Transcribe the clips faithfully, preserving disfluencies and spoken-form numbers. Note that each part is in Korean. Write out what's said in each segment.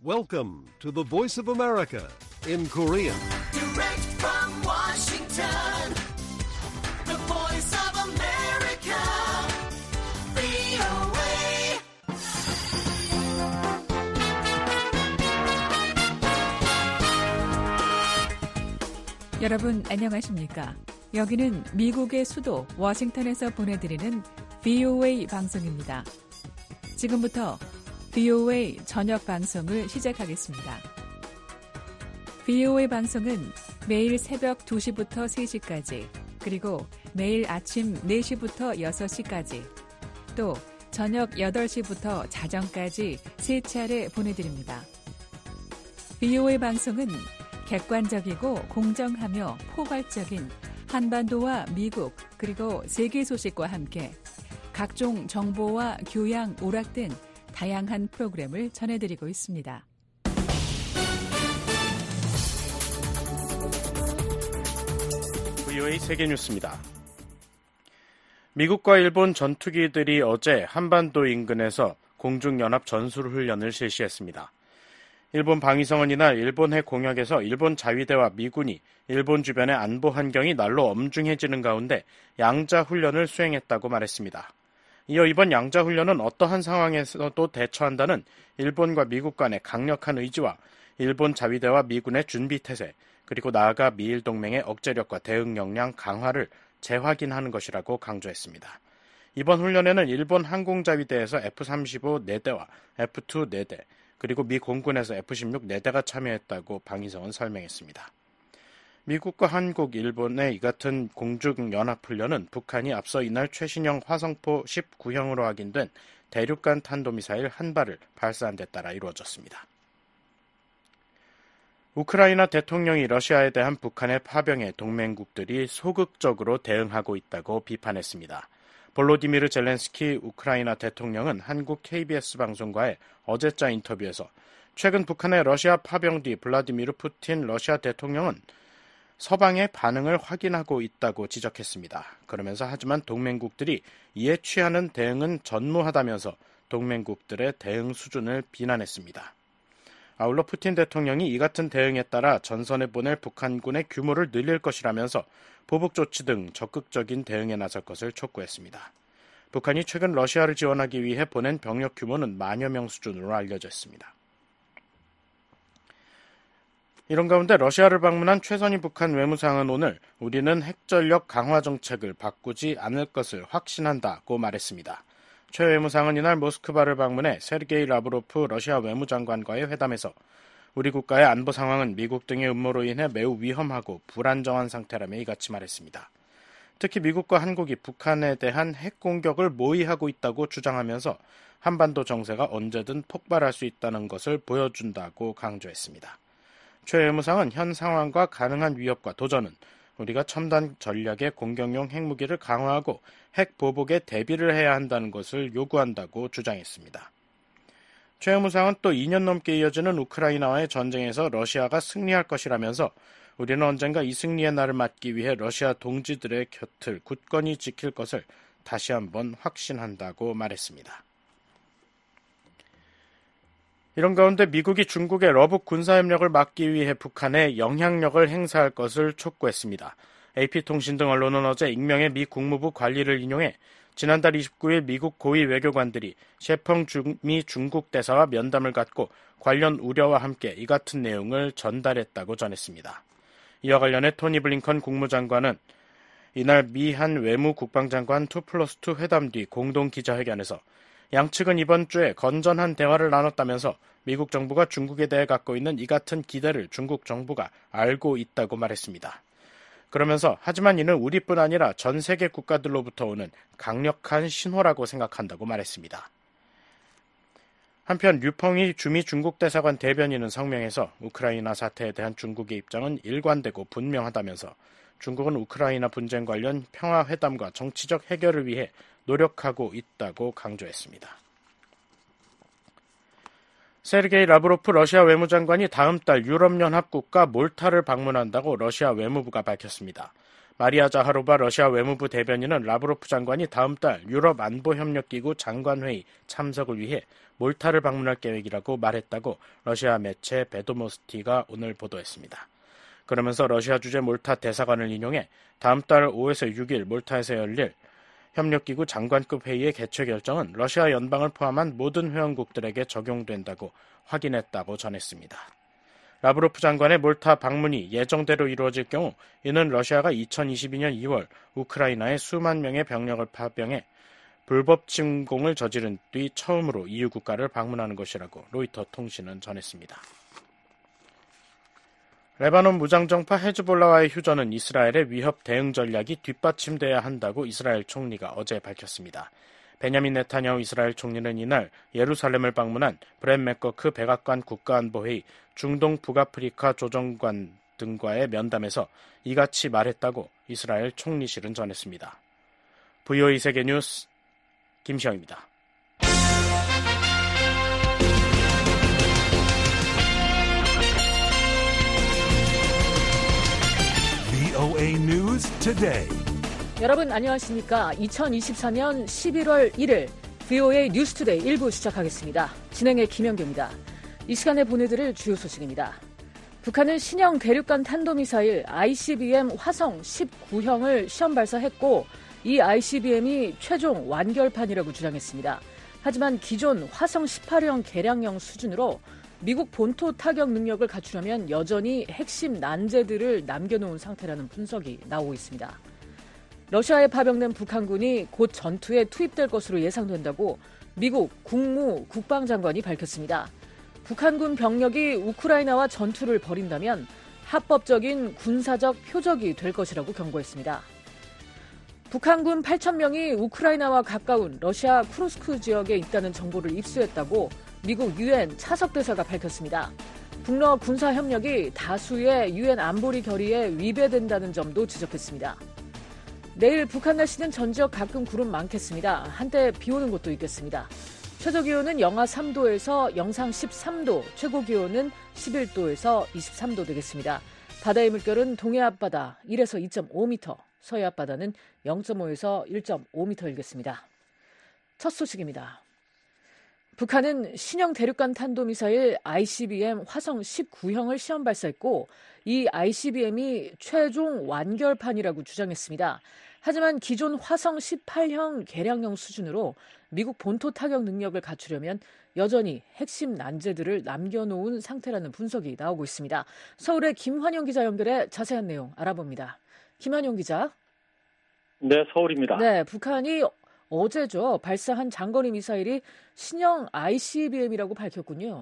Welcome to the Voice of America in Korean. Direct from Washington, the Voice of America, 브이오에이. 여러분 안녕하십니까? 여기는 미국의 수도 워싱턴에서 보내드리는 브이오에이 방송입니다. 지금부터 브이오에이 저녁 방송을 시작하겠습니다. 브이오에이 방송은 매일 새벽 두 시부터 세 시까지, 그리고 매일 아침 네 시부터 여섯 시까지, 또 저녁 여덟 시부터 자정까지 세 차례 보내드립니다. 브이오에이 방송은 객관적이고 공정하며 포괄적인 한반도와 미국 그리고 세계 소식과 함께 각종 정보와 교양, 오락 등 다양한 프로그램을 전해드리고 있습니다. 브이오에이 세계뉴스입니다. 미국과 일본 전투기들이 어제 한반도 인근에서 공중연합 전술훈련을 실시했습니다. 일본 방위성은 이날 일본 해 공역에서 일본 자위대와 미군이 일본 주변의 안보 환경이 날로 엄중해지는 가운데 양자 훈련을 수행했다고 말했습니다. 이어 이번 양자 훈련은 어떠한 상황에서도 대처한다는 일본과 미국 간의 강력한 의지와 일본 자위대와 미군의 준비태세, 그리고 나아가 미일 동맹의 억제력과 대응 역량 강화를 재확인하는 것이라고 강조했습니다. 이번 훈련에는 일본 항공자위대에서 에프 삼십오 네 대와 에프 투 네 대, 그리고 미 공군에서 에프 십육 네 대가 참여했다고 방위성은 설명했습니다. 미국과 한국, 일본의 이 같은 공중연합훈련은 북한이 앞서 이날 최신형 화성포 십구 형으로 확인된 대륙간 탄도미사일 한 발을 발사한 데 따라 이루어졌습니다. 우크라이나 대통령이 러시아에 대한 북한의 파병에 동맹국들이 소극적으로 대응하고 있다고 비판했습니다. 볼로디미르 젤렌스키 우크라이나 대통령은 한국 케이비에스 방송과의 어제자 인터뷰에서 최근 북한의 러시아 파병 뒤 블라디미르 푸틴 러시아 대통령은 서방의 반응을 확인하고 있다고 지적했습니다. 그러면서 하지만 동맹국들이 이에 취하는 대응은 전무하다면서 동맹국들의 대응 수준을 비난했습니다. 아울러 푸틴 대통령이 이 같은 대응에 따라 전선에 보낼 북한군의 규모를 늘릴 것이라면서 보복 조치 등 적극적인 대응에 나설 것을 촉구했습니다. 북한이 최근 러시아를 지원하기 위해 보낸 병력 규모는 만여 명 수준으로 알려져 있습니다. 이런 가운데 러시아를 방문한 최선희 북한 외무상은 오늘 우리는 핵전력 강화 정책을 바꾸지 않을 것을 확신한다고 말했습니다. 최 외무상은 이날 모스크바를 방문해 세르게이 라브로프 러시아 외무장관과의 회담에서 우리 국가의 안보 상황은 미국 등의 음모로 인해 매우 위험하고 불안정한 상태라며 이같이 말했습니다. 특히 미국과 한국이 북한에 대한 핵 공격을 모의하고 있다고 주장하면서 한반도 정세가 언제든 폭발할 수 있다는 것을 보여준다고 강조했습니다. 최 외무상은 현 상황과 가능한 위협과 도전은 우리가 첨단 전략의 공격용 핵무기를 강화하고 핵 보복에 대비를 해야 한다는 것을 요구한다고 주장했습니다. 최 외무상은 또 이 년 넘게 이어지는 우크라이나와의 전쟁에서 러시아가 승리할 것이라면서 우리는 언젠가 이 승리의 날을 맞기 위해 러시아 동지들의 곁을 굳건히 지킬 것을 다시 한번 확신한다고 말했습니다. 이런 가운데 미국이 중국의 러북 군사협력을 막기 위해 북한에 영향력을 행사할 것을 촉구했습니다. 에이피통신 등 언론은 어제 익명의 미 국무부 관리를 인용해 지난달 이십구 일 미국 고위 외교관들이 셰펑 미 중국 대사와 면담을 갖고 관련 우려와 함께 이 같은 내용을 전달했다고 전했습니다. 이와 관련해 토니 블링컨 국무장관은 이날 미한 외무 국방장관 투 플러스 투 회담 뒤 공동 기자회견에서 양측은 이번 주에 건전한 대화를 나눴다면서 미국 정부가 중국에 대해 갖고 있는 이 같은 기대를 중국 정부가 알고 있다고 말했습니다. 그러면서 하지만 이는 우리뿐 아니라 전 세계 국가들로부터 오는 강력한 신호라고 생각한다고 말했습니다. 한편 류펑이 주미 중국 대사관 대변인은 성명에서 우크라이나 사태에 대한 중국의 입장은 일관되고 분명하다면서 중국은 우크라이나 분쟁 관련 평화회담과 정치적 해결을 위해 노력하고 있다고 강조했습니다. 세르게이 라브로프 러시아 외무장관이 다음 달 유럽연합 국가 몰타를 방문한다고 러시아 외무부가 밝혔습니다. 마리아 자하로바 러시아 외무부 대변인은 라브로프 장관이 다음 달 유럽 안보협력기구 장관회의 참석을 위해 몰타를 방문할 계획이라고 말했다고 러시아 매체 베도모스티가 오늘 보도했습니다. 그러면서 러시아 주재 몰타 대사관을 인용해 다음 달 오에서 육 일 몰타에서 열릴 협력기구 장관급 회의의 개최 결정은 러시아 연방을 포함한 모든 회원국들에게 적용된다고 확인했다고 전했습니다. 라브로프 장관의 몰타 방문이 예정대로 이루어질 경우 이는 러시아가 이천이십이 년 이월 우크라이나에 수만 명의 병력을 파병해 불법 침공을 저지른 뒤 처음으로 이유 국가를 방문하는 것이라고 로이터 통신은 전했습니다. 레바논 무장정파 헤즈볼라와의 휴전은 이스라엘의 위협 대응 전략이 뒷받침돼야 한다고 이스라엘 총리가 어제 밝혔습니다. 베냐민 네타냐후 이스라엘 총리는 이날 예루살렘을 방문한 브렛 맥거크 백악관 국가안보회의 중동 북아프리카 조정관 등과의 면담에서 이같이 말했다고 이스라엘 총리실은 전했습니다. 브이오에이 세계뉴스 김시영입니다. 브이오에이 News Today. 여러분 안녕하십니까? 이천이십사 년 십일월 일일 브이오에이 뉴스투데이 일 부 시작하겠습니다. 진행의 김영규입니다. 이 시간에 보내드릴 주요 소식입니다. 북한은 신형 대륙간 탄도미사일 아이씨비엠 화성 십구 형을 시험 발사했고 이 아이씨비엠이 최종 완결판이라고 주장했습니다. 하지만 기존 화성 십팔 형 개량형 수준으로 미국 본토 타격 능력을 갖추려면 여전히 핵심 난제들을 남겨놓은 상태라는 분석이 나오고 있습니다. 러시아에 파병된 북한군이 곧 전투에 투입될 것으로 예상된다고 미국 국무 국방장관이 밝혔습니다. 북한군 병력이 우크라이나와 전투를 벌인다면 합법적인 군사적 표적이 될 것이라고 경고했습니다. 북한군 팔천 명이 우크라이나와 가까운 러시아 쿠르스크 지역에 있다는 정보를 입수했다고 미국 유엔 차석대사가 밝혔습니다. 북러 군사협력이 다수의 유엔 안보리 결의에 위배된다는 점도 지적했습니다. 내일 북한 날씨는 전 지역 가끔 구름 많겠습니다. 한때 비 오는 곳도 있겠습니다. 최저기온은 영하 삼 도에서 영상 십삼 도, 최고기온은 십일 도에서 이십삼 도 되겠습니다. 바다의 물결은 동해 앞바다 일에서 이 점 오 미터, 서해 앞바다는 영 점 오에서 일 점 오 미터 일겠습니다. 첫 소식입니다. 북한은 신형 대륙간 탄도미사일 아이씨비엠 화성 십구 형을 시험 발사했고 이 아이씨비엠이 최종 완결판이라고 주장했습니다. 하지만 기존 화성 십팔 형 개량형 수준으로 미국 본토 타격 능력을 갖추려면 여전히 핵심 난제들을 남겨놓은 상태라는 분석이 나오고 있습니다. 서울의 김환영 기자 연결해 자세한 내용 알아봅니다. 김환영 기자. 네, 서울입니다. 네, 북한이 어제죠. 발사한 장거리 미사일이 신형 아이씨비엠이라고 밝혔군요.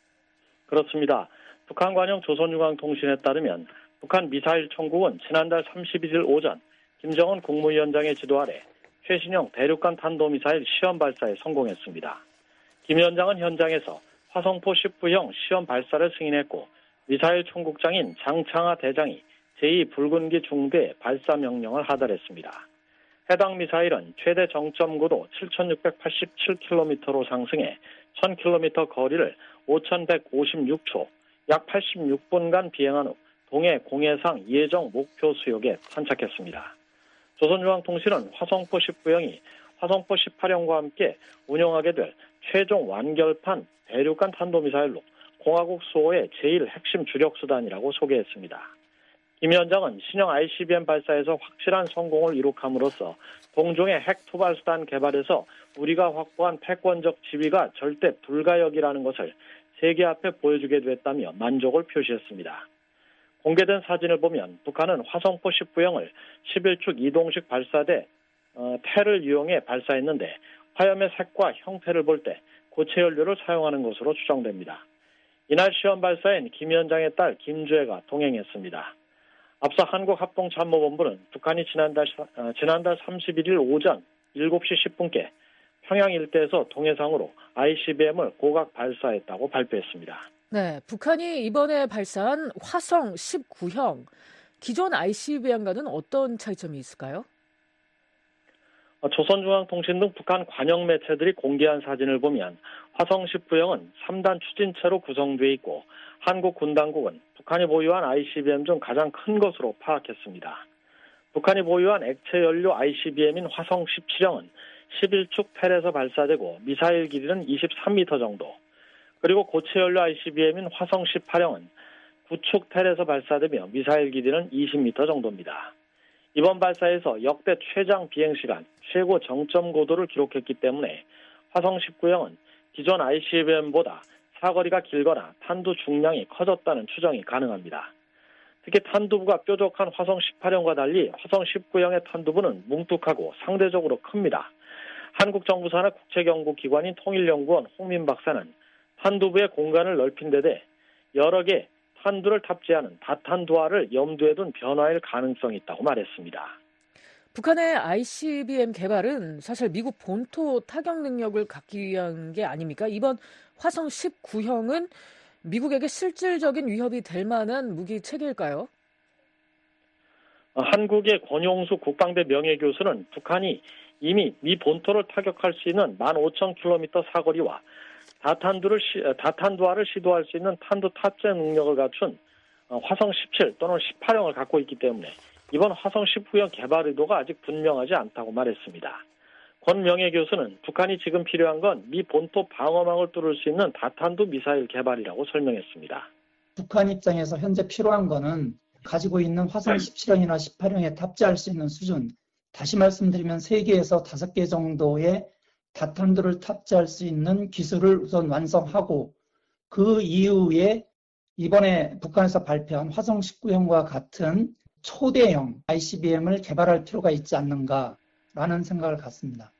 그렇습니다. 북한 관영 조선중앙통신에 따르면 북한 미사일 총국은 지난달 삼십일 일 오전 김정은 국무위원장의 지도 아래 최신형 대륙간 탄도미사일 시험 발사에 성공했습니다. 김 위원장은 현장에서 화성포 십구 형 시험 발사를 승인했고 미사일 총국장인 장창하 대장이 제이 붉은기 중대 발사 명령을 하달했습니다. 해당 미사일은 최대 정점 고도 칠천육백팔십칠 킬로미터로 상승해 천 킬로미터 거리를 오천백오십육 초, 약 팔십육 분간 비행한 후 동해 공해상 예정 목표 수역에 탄착했습니다. 조선중앙통신은 화성포 십구 형이 화성포 십팔 형과 함께 운영하게 될 최종 완결판 대륙간 탄도미사일로 공화국 수호의 제일 핵심 주력수단이라고 소개했습니다. 김 위원장은 신형 아이씨비엠 발사에서 확실한 성공을 이룩함으로써 동종의 핵 투발수단 개발에서 우리가 확보한 패권적 지위가 절대 불가역이라는 것을 세계 앞에 보여주게 됐다며 만족을 표시했습니다. 공개된 사진을 보면 북한은 화성포 십구 형을 십일 축 이동식 발사대 어, 태를 이용해 발사했는데 화염의 색과 형태를 볼 때 고체 연료를 사용하는 것으로 추정됩니다. 이날 시험 발사엔 김 위원장의 딸 김주애가 동행했습니다. 앞서 한국합동참모본부는 북한이 지난달, 어, 지난달 삼십일 일 오전 일곱 시 십 분께 평양 일대에서 동해상으로 아이씨비엠을 고각 발사했다고 발표했습니다. 네, 북한이 이번에 발사한 화성 십구 형, 기존 아이씨비엠과는 어떤 차이점이 있을까요? 어, 조선중앙통신 등 북한 관영 매체들이 공개한 사진을 보면 화성 십구 형은 삼 단 추진체로 구성되어 있고 한국 군 당국은 북한이 보유한 아이씨비엠 중 가장 큰 것으로 파악했습니다. 북한이 보유한 액체 연료 아이씨비엠인 화성 십칠형은 십일 축 텔에서 발사되고 미사일 길이는 이십삼 미터 정도, 그리고 고체 연료 아이씨비엠인 화성 십팔형은 구 축 텔에서 발사되며 미사일 길이는 이십 미터 정도입니다. 이번 발사에서 역대 최장 비행시간, 최고 정점 고도를 기록했기 때문에 화성 십구형은 기존 아이씨비엠보다 사거리가 길거나 탄두 중량이 커졌다는 추정이 가능합니다. 특히 탄두부가 뾰족한 화성 십팔형과 달리 화성 십구형의 탄두부는 뭉툭하고 상대적으로 큽니다. 한국 정부 산하 국책연구기관인 통일연구원 홍민 박사는 탄두부의 공간을 넓힌 데 대해 여러 개 탄두를 탑재하는 다탄두화를 염두에 둔 변화일 가능성이 있다고 말했습니다. 북한의 아이씨비엠 개발은 사실 미국 본토 타격 능력을 갖기 위한 게 아닙니까? 이번 화성 십구형은 미국에게 실질적인 위협이 될 만한 무기 체계일까요? 한국의 권용수 국방대 명예교수는 북한이 이미 미 본토를 타격할 수 있는 만 오천 킬로미터 사거리와 다탄두를 시, 다탄두화를 시도할 수 있는 탄두 탑재 능력을 갖춘 화성 십칠 또는 십팔형을 갖고 있기 때문에 이번 화성 십구형 개발 의도가 아직 분명하지 않다고 말했습니다. 권 명예교수는 북한이 지금 필요한 건 미 본토 방어망을 뚫을 수 있는 다탄두 미사일 개발이라고 설명했습니다. 북한 입장에서 현재 필요한 거는 가지고 있는 화성 십칠형이나 십팔형에 탑재할 수 있는 수준, 다시 말씀드리면 세 개에서 다섯 개 정도의 다탄두를 탑재할 수 있는 기술을 우선 완성하고 그 이후에 이번에 북한에서 발표한 화성 십구형과 같은 초대형 아이씨비엠을 개발할 필요가 있지 않는가라는 생각을 갖습니다.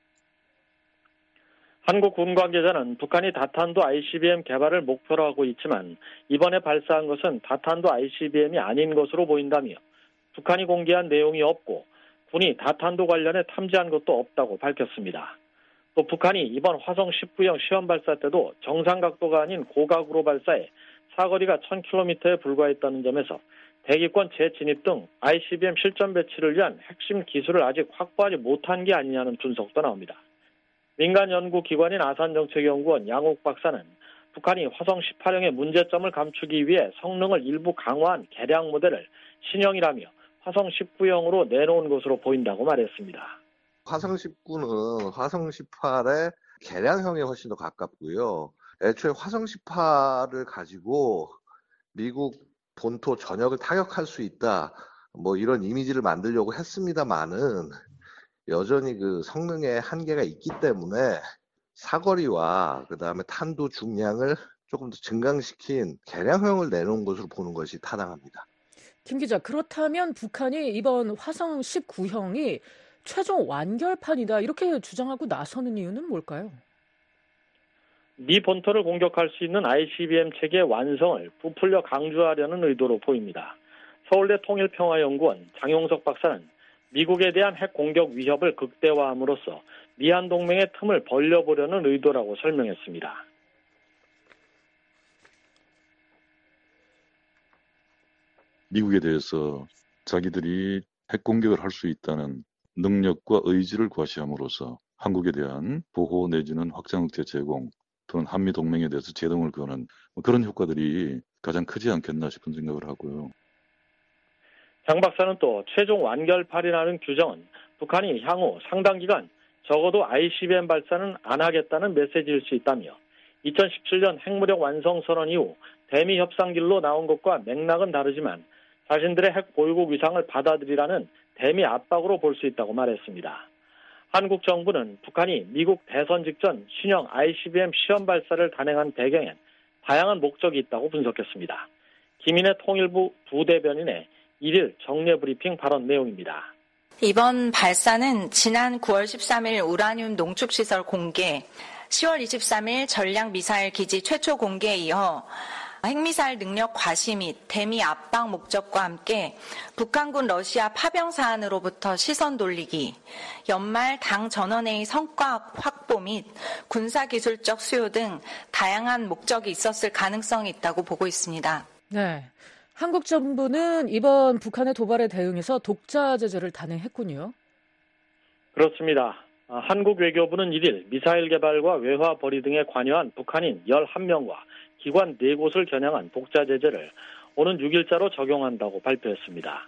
한국 군 관계자는 북한이 다탄두 아이씨비엠 개발을 목표로 하고 있지만 이번에 발사한 것은 다탄두 아이씨비엠이 아닌 것으로 보인다며 북한이 공개한 내용이 없고 군이 다탄두 관련해 탐지한 것도 없다고 밝혔습니다. 또 북한이 이번 화성 십구형 시험 발사 때도 정상 각도가 아닌 고각으로 발사해 사거리가 천 킬로미터에 불과했다는 점에서 대기권 재진입 등 아이씨비엠 실전 배치를 위한 핵심 기술을 아직 확보하지 못한 게 아니냐는 분석도 나옵니다. 민간 연구기관인 아산정책연구원 양옥 박사는 북한이 화성 십팔형의 문제점을 감추기 위해 성능을 일부 강화한 개량 모델을 신형이라며 화성 십구형으로 내놓은 것으로 보인다고 말했습니다. 화성 십구는 화성 십팔의 개량형에 훨씬 더 가깝고요. 애초에 화성 십팔을 가지고 미국 본토 전역을 타격할 수 있다, 뭐 이런 이미지를 만들려고 했습니다만은 여전히 그 성능에 한계가 있기 때문에 사거리와 그 다음에 탄두 중량을 조금 더 증강시킨 개량형을 내놓은 것으로 보는 것이 타당합니다. 김 기자, 그렇다면 북한이 이번 화성 십구형이 최종 완결판이다 이렇게 주장하고 나서는 이유는 뭘까요? 미 본토를 공격할 수 있는 아이씨비엠 체계의 완성을 부풀려 강조하려는 의도로 보입니다. 서울대 통일평화연구원 장용석 박사는 미국에 대한 핵 공격 위협을 극대화함으로써 미한 동맹의 틈을 벌려보려는 의도라고 설명했습니다. 미국에 대해서 자기들이 핵 공격을 할 수 있다는 능력과 의지를 과시함으로써 한국에 대한 보호 내지는 확장 억제 제공 또는 한미 동맹에 대해서 제동을 거는 그런 효과들이 가장 크지 않겠나 싶은 생각을 하고요. 장 박사는 또 최종 완결판이라는 규정은 북한이 향후 상당 기간 적어도 아이씨비엠 발사는 안 하겠다는 메시지일 수 있다며 이천십칠년 핵무력 완성 선언 이후 대미 협상 길로 나온 것과 맥락은 다르지만 자신들의 핵 보유국 위상을 받아들이라는 대미 압박으로 볼 수 있다고 말했습니다. 한국 정부는 북한이 미국 대선 직전 신형 아이씨비엠 시험 발사를 단행한 배경엔 다양한 목적이 있다고 분석했습니다. 김인혜 통일부 부대변인의 일일 정례 브리핑 발언 내용입니다. 이번 발사는 지난 구월 십삼일 우라늄 농축시설 공개, 시월 이십삼일 전략미사일 기지 최초 공개에 이어 핵미사일 능력 과시 및 대미 압박 목적과 함께 북한군 러시아 파병 사안으로부터 시선 돌리기, 연말 당 전원회의 성과 확보 및 군사기술적 수요 등 다양한 목적이 있었을 가능성이 있다고 보고 있습니다. 네, 한국 정부는 이번 북한의 도발에 대응해서 독자 제재를 단행했군요. 그렇습니다. 한국 외교부는 일일 미사일 개발과 외화 벌이 등에 관여한 북한인 열한 명과 기관 네 곳을 겨냥한 독자 제재를 오는 육일자로 적용한다고 발표했습니다.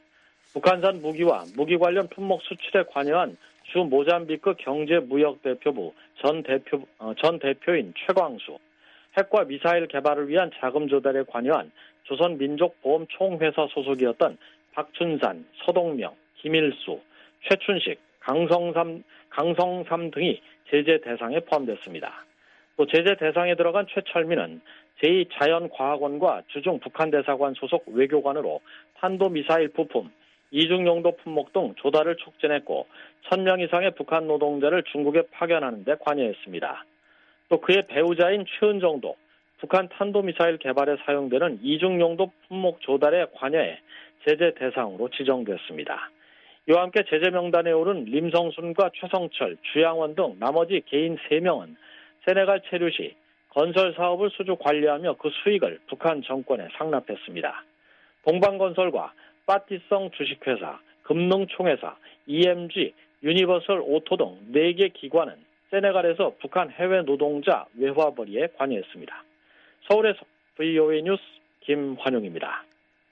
북한산 무기와 무기 관련 품목 수출에 관여한 주 모잠비크 경제무역대표부 전 대표 어, 전 대표인 최광수, 핵과 미사일 개발을 위한 자금 조달에 관여한 조선민족보험총회사 소속이었던 박춘산, 서동명, 김일수, 최춘식, 강성삼, 강성삼 등이 제재 대상에 포함됐습니다. 또 제재 대상에 들어간 최철민은 제이 자연과학원과 주중 북한대사관 소속 외교관으로 탄도미사일 부품, 이중용도 품목 등 조달을 촉진했고 천 명 이상의 북한 노동자를 중국에 파견하는 데 관여했습니다. 또 그의 배우자인 최은정도 북한 탄도미사일 개발에 사용되는 이중용도 품목 조달에 관여해 제재 대상으로 지정됐습니다. 이와 함께 제재 명단에 오른 림성순과 최성철, 주양원 등 나머지 개인 세 명은 세네갈 체류 시 건설 사업을 수주 관리하며 그 수익을 북한 정권에 상납했습니다. 동방건설과 빠띠성 주식회사, 금능총회사, 이엠지, 유니버설 오토 등 네 개 기관은 세네갈에서 북한 해외 노동자 외화벌이에 관여했습니다. 서울에서 브이오에이 뉴스 김환용입니다.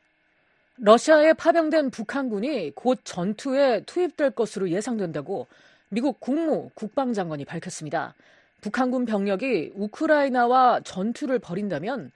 러시아에 파병된 북한군이 곧 전투에 투입될 것으로 예상된다고 미국 국무 국방장관이 밝혔습니다. 북한군 병력이 우크라이나와 전투를 벌인다면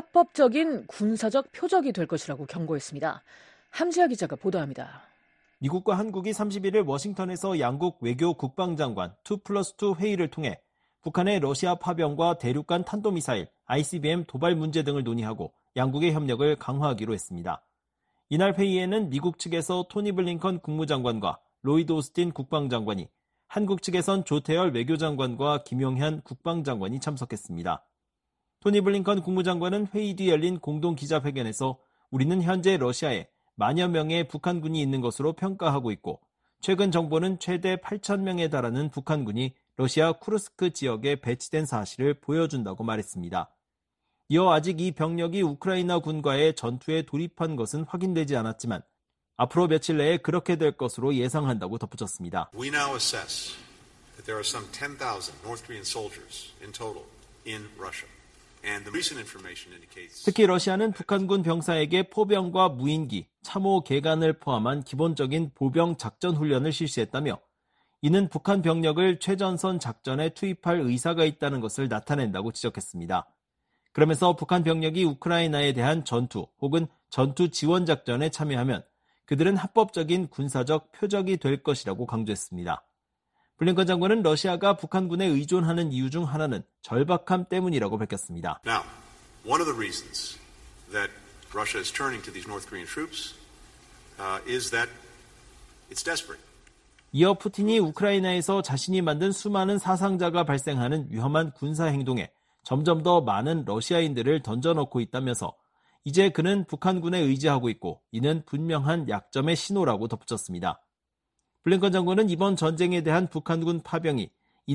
합법적인 군사적 표적이 될 것이라고 경고했습니다. 함지아 기자가 보도합니다. 미국과 한국이 삼십일 일 워싱턴에서 양국 외교 국방장관 투 플러스 투 회의를 통해 북한의 러시아 파병과 대륙간 탄도미사일, 아이씨비엠 도발 문제 등을 논의하고 양국의 협력을 강화하기로 했습니다. 이날 회의에는 미국 측에서 토니 블링컨 국무장관과 로이드 오스틴 국방장관이, 한국 측에선 조태열 외교장관과 김용현 국방장관이 참석했습니다. 토니 블링컨 국무장관은 회의 뒤 열린 공동기자회견에서 우리는 현재 러시아에 만여 명의 북한군이 있는 것으로 평가하고 있고 최근 정보는 최대 팔천 명에 달하는 북한군이 러시아 쿠르스크 지역에 배치된 사실을 보여준다고 말했습니다. 이어 아직 이 병력이 우크라이나 군과의 전투에 돌입한 것은 확인되지 않았지만 앞으로 며칠 내에 그렇게 될 것으로 예상한다고 덧붙였습니다. We now assess that there are some ten thousand North Korean soldiers in total in Russia. And the recent information indicates 특히 러시아는 북한군 병사에게 포병과 무인기, 참호 계간을 포함한 기본적인 보병 작전 훈련을 실시했다며 이는 북한 병력을 최전선 작전에 투입할 의사가 있다는 것을 나타낸다고 지적했습니다. 그러면서 북한 병력이 우크라이나에 대한 전투 혹은 전투 지원 작전에 참여하면 그들은 합법적인 군사적 표적이 될 것이라고 강조했습니다. 블링컨 장관은 러시아가 북한군에 의존하는 이유 중 하나는 절박함 때문이라고 밝혔습니다. Now, one of the reasons that Russia is turning to these North Korean troops uh, is that it's desperate. 이어 푸틴이 우크라이나에서 자신이 만든 수많은 사상자가 발생하는 위험한 군사 행동에 점점 더 많은 러시아인들을 던져넣고 있다면서 이제 그는 북한군에 의지하고 있고 이는 분명한 약점의 신호라고 덧붙였습니다. 블링컨 장관은 이번 전쟁에 대한 북한군 파병이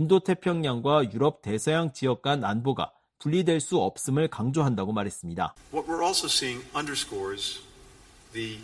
인도태평양과 유럽 대서양 지역 간 안보가 분리될 수 없음을 강조한다고 말했습니다. What we're also seeing underscores the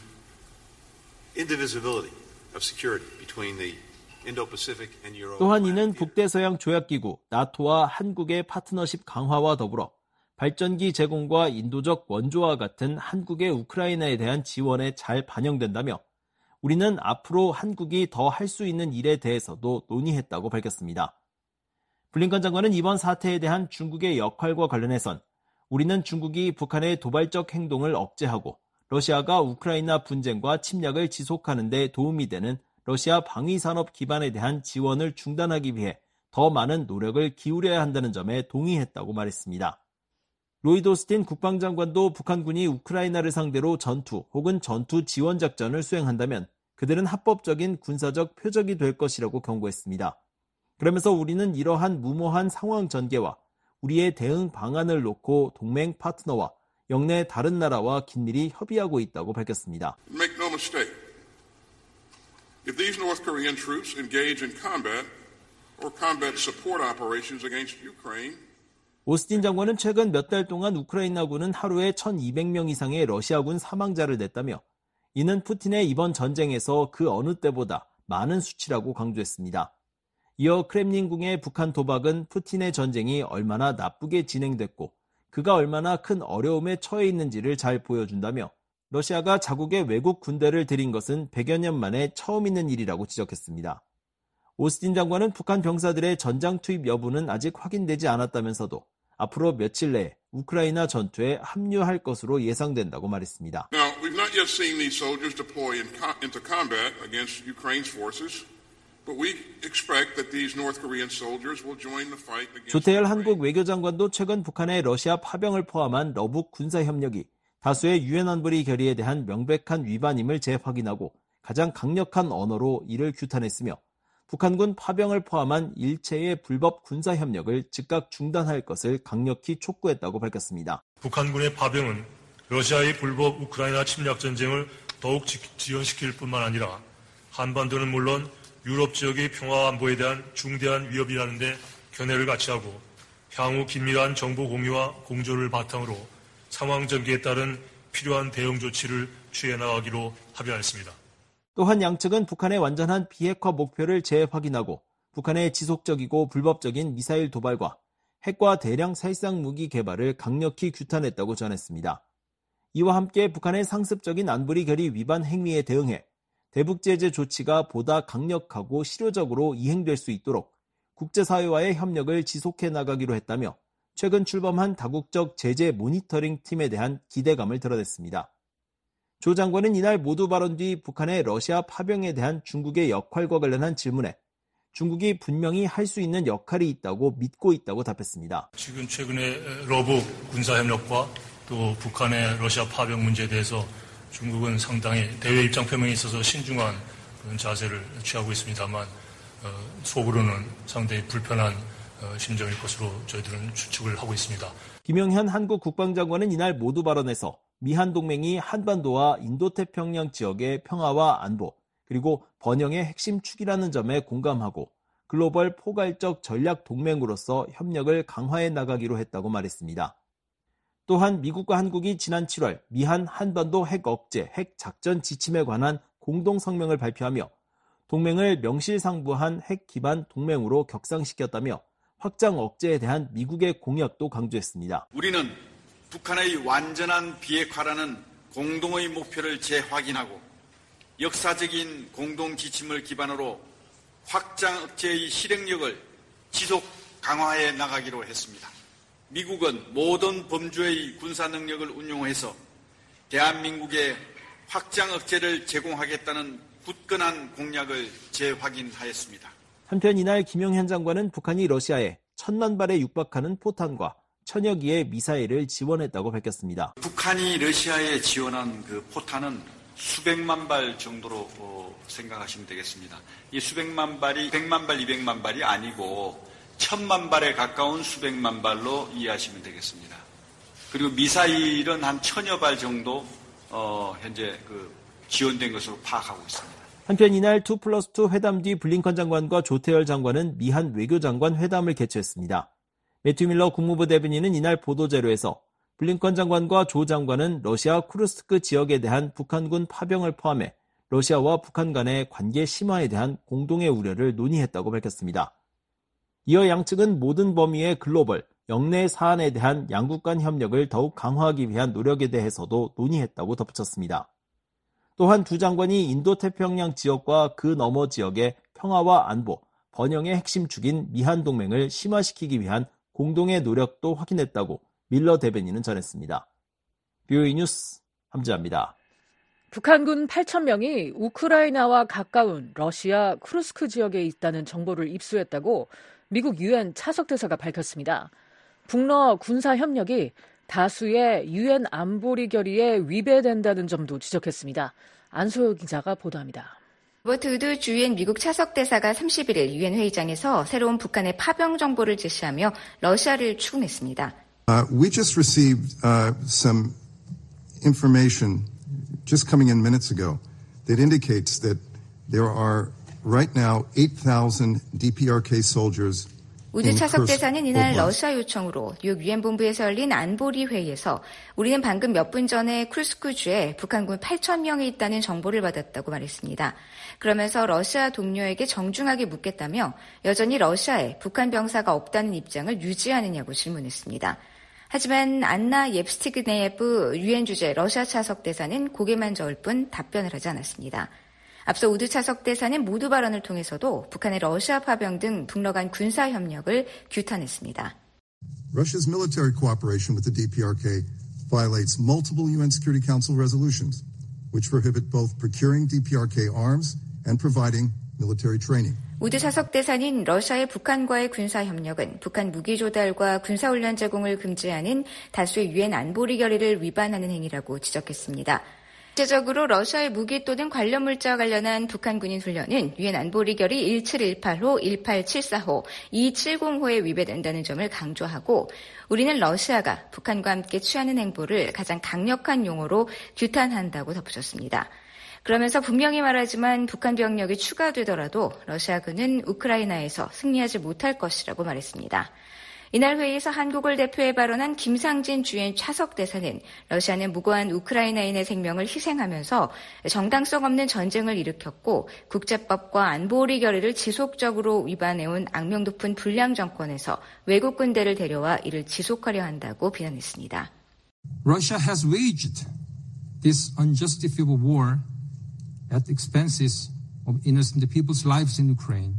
indivisibility of security between the Indo-Pacific and Euro. 또한 이는 북대서양 조약기구 나토와 한국의 파트너십 강화와 더불어 발전기 제공과 인도적 원조와 같은 한국의 우크라이나에 대한 지원에 잘 반영된다며 우리는 앞으로 한국이 더 할 수 있는 일에 대해서도 논의했다고 밝혔습니다. 블링컨 장관은 이번 사태에 대한 중국의 역할과 관련해선 우리는 중국이 북한의 도발적 행동을 억제하고 러시아가 우크라이나 분쟁과 침략을 지속하는 데 도움이 되는 러시아 방위산업 기반에 대한 지원을 중단하기 위해 더 많은 노력을 기울여야 한다는 점에 동의했다고 말했습니다. 로이드 오스틴 국방장관도 북한군이 우크라이나를 상대로 전투 혹은 전투 지원 작전을 수행한다면 그들은 합법적인 군사적 표적이 될 것이라고 경고했습니다. 그러면서 우리는 이러한 무모한 상황 전개와 우리의 대응 방안을 놓고 동맹 파트너와 영내 다른 나라와 긴밀히 협의하고 있다고 밝혔습니다. Make no mistake. If these North Korean troops engage in combat or combat support operations against Ukraine, 오스틴 장관은 최근 몇 달 동안 우크라이나군은 하루에 천이백 명 이상의 러시아군 사망자를 냈다며 이는 푸틴의 이번 전쟁에서 그 어느 때보다 많은 수치라고 강조했습니다. 이어 크렘린궁의 북한 도박은 푸틴의 전쟁이 얼마나 나쁘게 진행됐고 그가 얼마나 큰 어려움에 처해 있는지를 잘 보여준다며 러시아가 자국의 외국 군대를 들인 것은 백여 년 만에 처음 있는 일이라고 지적했습니다. 오스틴 장관은 북한 병사들의 전장 투입 여부는 아직 확인되지 않았다면서도 앞으로 며칠 내에 우크라이나 전투에 합류할 것으로 예상된다고 말했습니다. Now, we've not yet seen these soldiers deploy in co- into combat against Ukraine's forces, but we expect that these North Korean soldiers will join the fight against 조태열 한국 외교장관도 최근 북한의 러시아 파병을 포함한 러북 군사 협력이 다수의 유엔 안보리 결의에 대한 명백한 위반임을 재확인하고 가장 강력한 언어로 이를 규탄했으며 북한군 파병을 포함한 일체의 불법 군사 협력을 즉각 중단할 것을 강력히 촉구했다고 밝혔습니다. 북한군의 파병은 러시아의 불법 우크라이나 침략 전쟁을 더욱 지연시킬 뿐만 아니라 한반도는 물론 유럽 지역의 평화 안보에 대한 중대한 위협이라는 데 견해를 같이 하고 향후 긴밀한 정보 공유와 공조를 바탕으로 상황 전개에 따른 필요한 대응 조치를 취해 나가기로 합의하였습니다. 또한 양측은 북한의 완전한 비핵화 목표를 재확인하고 북한의 지속적이고 불법적인 미사일 도발과 핵과 대량 살상 무기 개발을 강력히 규탄했다고 전했습니다. 이와 함께 북한의 상습적인 안보리 결의 위반 행위에 대응해 대북 제재 조치가 보다 강력하고 실효적으로 이행될 수 있도록 국제사회와의 협력을 지속해 나가기로 했다며 최근 출범한 다국적 제재 모니터링 팀에 대한 기대감을 드러냈습니다. 조 장관은 이날 모두 발언 뒤 북한의 러시아 파병에 대한 중국의 역할과 관련한 질문에 중국이 분명히 할 수 있는 역할이 있다고 믿고 있다고 답했습니다. 지금 최근에 러북 군사협력과 또 북한의 러시아 파병 문제에 대해서 중국은 상당히 대외 입장 표명에 있어서 신중한 그런 자세를 취하고 있습니다만 속으로는 상당히 불편한 심정일 것으로 저희들은 추측을 하고 있습니다. 김영현 한국 국방장관은 이날 모두 발언에서 미한 동맹이 한반도와 인도태평양 지역의 평화와 안보, 그리고 번영의 핵심 축이라는 점에 공감하고 글로벌 포괄적 전략 동맹으로서 협력을 강화해 나가기로 했다고 말했습니다. 또한 미국과 한국이 지난 칠월 미한 한반도 핵 억제, 핵 작전 지침에 관한 공동 성명을 발표하며 동맹을 명실상부한 핵 기반 동맹으로 격상시켰다며 확장 억제에 대한 미국의 공약도 강조했습니다. 우리는 북한의 완전한 비핵화라는 공동의 목표를 재확인하고 역사적인 공동 지침을 기반으로 확장 억제의 실행력을 지속 강화해 나가기로 했습니다. 미국은 모든 범주의 군사 능력을 운용해서 대한민국에 확장 억제를 제공하겠다는 굳건한 공약을 재확인하였습니다. 한편 이날 김영현 장관은 북한이 러시아에 천만 발에 육박하는 포탄과 천여 기의 미사일을 지원했다고 밝혔습니다. 북한이 러시아에 지원한 그 포탄은 수백만 발 정도로 어, 생각하시면 되겠습니다. 이 수백만 발이 백만 발, 이백만 발이 아니고 천만 발에 가까운 수백만 발로 이해하시면 되겠습니다. 그리고 미사일은 한 천여 발 정도 어, 현재 그 지원된 것으로 파악하고 있습니다. 한편 이날 투 플러스 투 회담 뒤 블링컨 장관과 조태열 장관은 미한 외교장관 회담을 개최했습니다. 매튜 밀러 국무부 대변인은 이날 보도자료에서 블링컨 장관과 조 장관은 러시아 쿠르스크 지역에 대한 북한군 파병을 포함해 러시아와 북한 간의 관계 심화에 대한 공동의 우려를 논의했다고 밝혔습니다. 이어 양측은 모든 범위의 글로벌, 영내 사안에 대한 양국 간 협력을 더욱 강화하기 위한 노력에 대해서도 논의했다고 덧붙였습니다. 또한 두 장관이 인도태평양 지역과 그 너머 지역의 평화와 안보, 번영의 핵심 축인 미한 동맹을 심화시키기 위한 공동의 노력도 확인했다고 밀러 대변인은 전했습니다. 비오이 뉴스 함지아입니다. 북한군 팔천 명이 우크라이나와 가까운 러시아 쿠르스크 지역에 있다는 정보를 입수했다고 미국 유엔 차석대사가 밝혔습니다. 북러 군사 협력이 다수의 유엔 안보리 결의에 위배된다는 점도 지적했습니다. 안소영 기자가 보도합니다. 로버트 우드 주유엔 미국 차석대사가 삼십일 일 유엔 회의장에서 새로운 북한의 파병 정보를 제시하며 러시아를 추궁했습니다. Uh, we just received uh, some information just coming in minutes ago that indicates that there are right now eight thousand D P R K soldiers. 우드 차석대사는 이날 러시아 요청으로 뉴욕 유엔 본부에서 열린 안보리 회의에서 우리는 방금 몇 분 전에 쿠르스크주에 북한군 팔천 명이 있다는 정보를 받았다고 말했습니다. 그러면서 러시아 동료에게 정중하게 묻겠다며 여전히 러시아에 북한 병사가 없다는 입장을 유지하느냐고 질문했습니다. 하지만 안나 옙스티그네예브 유엔 주재 러시아 차석 대사는 고개만 저을 뿐 답변을 하지 않았습니다. 앞서 우드 차석 대사는 모두 발언을 통해서도 북한의 러시아 파병 등 북러 간 군사 협력을 규탄했습니다. Russia's military cooperation with the D P R K violates multiple U N Security Council resolutions, which prohibit both procuring D P R K arms and providing military training. 우드 차석 대사는 러시아의 북한과의 군사 협력은 북한 무기 조달과 군사 훈련 제공을 금지하는 다수의 유엔 안보리 결의를 위반하는 행위라고 지적했습니다. 구체적으로 러시아의 무기 또는 관련 물자와 관련한 북한 군인 훈련은 유엔 안보리 결의 일칠일팔 호, 일팔칠사 호, 이백칠십 호에 위배된다는 점을 강조하고 우리는 러시아가 북한과 함께 취하는 행보를 가장 강력한 용어로 규탄한다고 덧붙였습니다. 그러면서 분명히 말하지만 북한 병력이 추가되더라도 러시아군은 우크라이나에서 승리하지 못할 것이라고 말했습니다. 이날 회의에서 한국을 대표해 발언한 김상진 주엔 차석 대사는 러시아는 무고한 우크라이나인의 생명을 희생하면서 정당성 없는 전쟁을 일으켰고 국제법과 안보리 결의를 지속적으로 위반해온 악명 높은 불량 정권에서 외국 군대를 데려와 이를 지속하려 한다고 비난했습니다. Russia has waged this unjustifiable war at the expenses of innocent people's lives in Ukraine.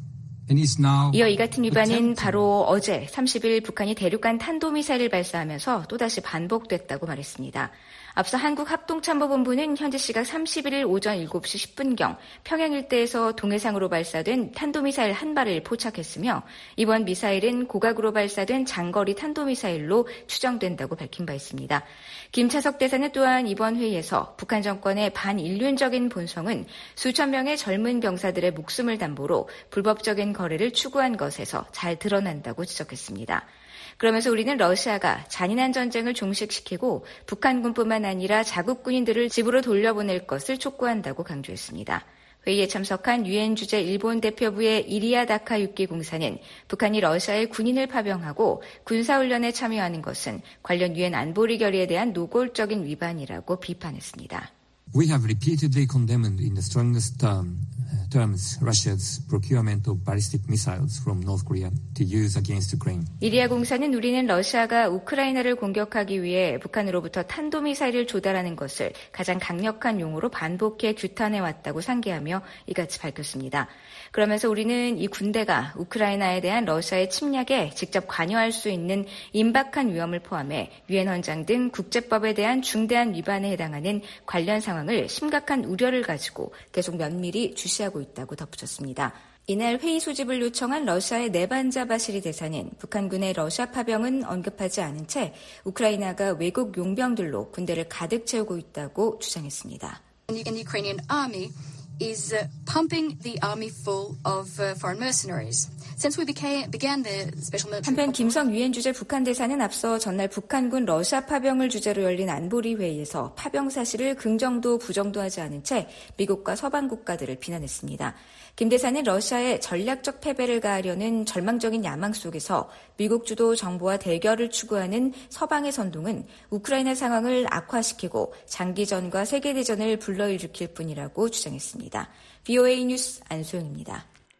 이어 이 같은 위반은 바로 어제 삼십 일 북한이 대륙간 탄도미사일을 발사하면서 또다시 반복됐다고 말했습니다. 앞서 한국합동참모본부는 현지 시각 삼십 일 오전 일곱 시 십 분경 평양 일대에서 동해상으로 발사된 탄도미사일 한 발을 포착했으며 이번 미사일은 고각으로 발사된 장거리 탄도미사일로 추정된다고 밝힌 바 있습니다. 김차석 대사는 또한 이번 회의에서 북한 정권의 반인륜적인 본성은 수천 명의 젊은 병사들의 목숨을 담보로 불법적인 거래를 추구한 것에서 잘 드러난다고 지적했습니다. 그러면서 우리는 러시아가 잔인한 전쟁을 종식시키고 북한군뿐만 아니라 자국 군인들을 집으로 돌려보낼 것을 촉구한다고 강조했습니다. 회의에 참석한 유엔 주재 일본 대표부의 이리야 다카유키 공사는 북한이 러시아의 군인을 파병하고 군사훈련에 참여하는 것은 관련 유엔 안보리 결의에 대한 노골적인 위반이라고 비판했습니다. We have repeatedly condemned in the strongest um, terms Russia's procurement of ballistic missiles from North Korea to use against Ukraine. 이리아 공사는 우리는 러시아가 우크라이나를 공격하기 위해 북한으로부터 탄도미사일을 조달하는 것을 가장 강력한 용어로 반복해 규탄해왔다고 상기하며 이같이 밝혔습니다. 그러면서 우리는 이 군대가 우크라이나에 대한 러시아의 침략에 직접 관여할 수 있는 임박한 위험을 포함해 유엔 헌장 등 국제법에 대한 중대한 위반에 해당하는 관련 상황을 심각한 우려를 가지고 계속 면밀히 주시하고 있다고 덧붙였습니다. 이날 회의 소집을 요청한 러시아의 네반자 바시리 대사는 북한군의 러시아 파병은 언급하지 않은 채 우크라이나가 외국 용병들로 군대를 가득 채우고 있다고 주장했습니다. And Ukrainian army is uh, pumping the army full of uh, foreign mercenaries. Since we became, began the special military... 한편 김성 유엔 주재 북한 대사는 앞서 전날 북한군 러시아 파병을 주제로 열린 안보리 회의에서 파병 사실을 긍정도 부정도 하지 않은 채 미국과 서방 국가들을 비난했습니다. 김 대사는 러시아의 전략적 패배를 가하려는 절망적인 야망 속에서 미국 주도 정부와 대결을 추구하는 서방의 선동은 우크라이나 상황을 악화시키고 장기전과 세계대전을 불러일으킬 뿐이라고 주장했습니다. 브이오에이 뉴스 안소영입니다.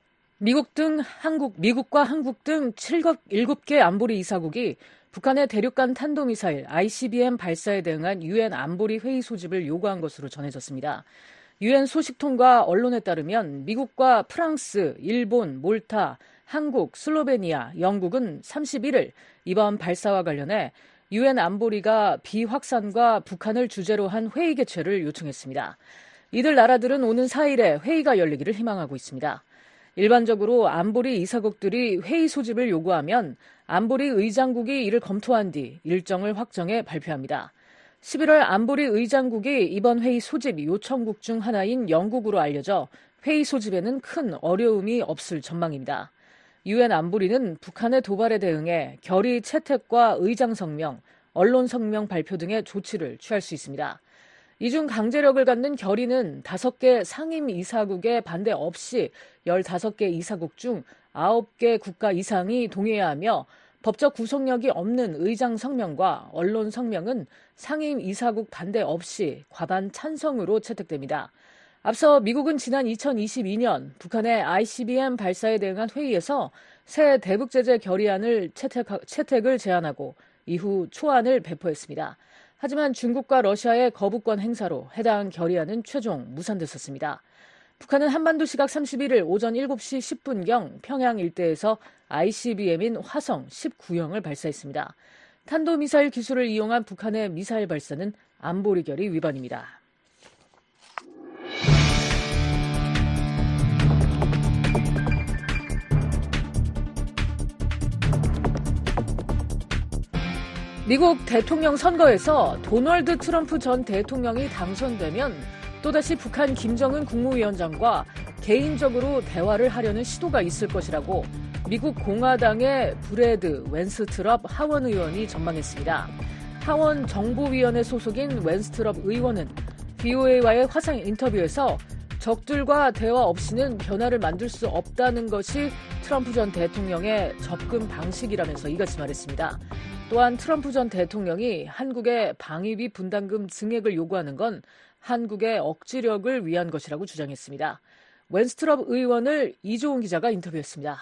미국 등 한국, 미국과 한국 등 일곱 개 안보리 이사국이 북한의 대륙간 탄도미사일 아이씨비엠 발사에 대응한 유엔 안보리 회의 소집을 요구한 것으로 전해졌습니다. 유엔 소식통과 언론에 따르면 미국과 프랑스, 일본, 몰타, 한국, 슬로베니아, 영국은 삼십일 일 이번 발사와 관련해 유엔 안보리가 비확산과 북한을 주제로 한 회의 개최를 요청했습니다. 이들 나라들은 오는 사 일에 회의가 열리기를 희망하고 있습니다. 일반적으로 안보리 이사국들이 회의 소집을 요구하면 안보리 의장국이 이를 검토한 뒤 일정을 확정해 발표합니다. 십일월 안보리 의장국이 이번 회의 소집 요청국 중 하나인 영국으로 알려져 회의 소집에는 큰 어려움이 없을 전망입니다. 유엔 안보리는 북한의 도발에 대응해 결의 채택과 의장 성명, 언론 성명 발표 등의 조치를 취할 수 있습니다. 이 중 강제력을 갖는 결의는 다섯 개 상임 이사국의 반대 없이 열다섯 개 이사국 중 아홉 개 국가 이상이 동의해야 하며 법적 구속력이 없는 의장 성명과 언론 성명은 상임 이사국 반대 없이 과반 찬성으로 채택됩니다. 앞서 미국은 지난 이천이십이 년 북한의 아이씨비엠 발사에 대응한 회의에서 새 대북제재 결의안을 채택, 채택을 제안하고 이후 초안을 배포했습니다. 하지만 중국과 러시아의 거부권 행사로 해당 결의안은 최종 무산됐었습니다. 북한은 한반도 시각 삼십일 일 오전 일곱 시 십 분경 평양 일대에서 아이씨비엠인 화성 십구형을 발사했습니다. 탄도미사일 기술을 이용한 북한의 미사일 발사는 안보리 결의 위반입니다. 미국 대통령 선거에서 도널드 트럼프 전 대통령이 당선되면 또다시 북한 김정은 국무위원장과 개인적으로 대화를 하려는 시도가 있을 것이라고 미국 공화당의 브래드 웬스트럽 하원 의원이 전망했습니다. 하원 정보위원회 소속인 웬스트럽 의원은 브이오에이와의 화상 인터뷰에서 적들과 대화 없이는 변화를 만들 수 없다는 것이 트럼프 전 대통령의 접근 방식이라면서 이같이 말했습니다. 또한 트럼프 전 대통령이 한국의 방위비 분담금 증액을 요구하는 건 한국의 억지력을 위한 것이라고 주장했습니다. 웬스트럽 의원을 이조은 기자가 인터뷰했습니다.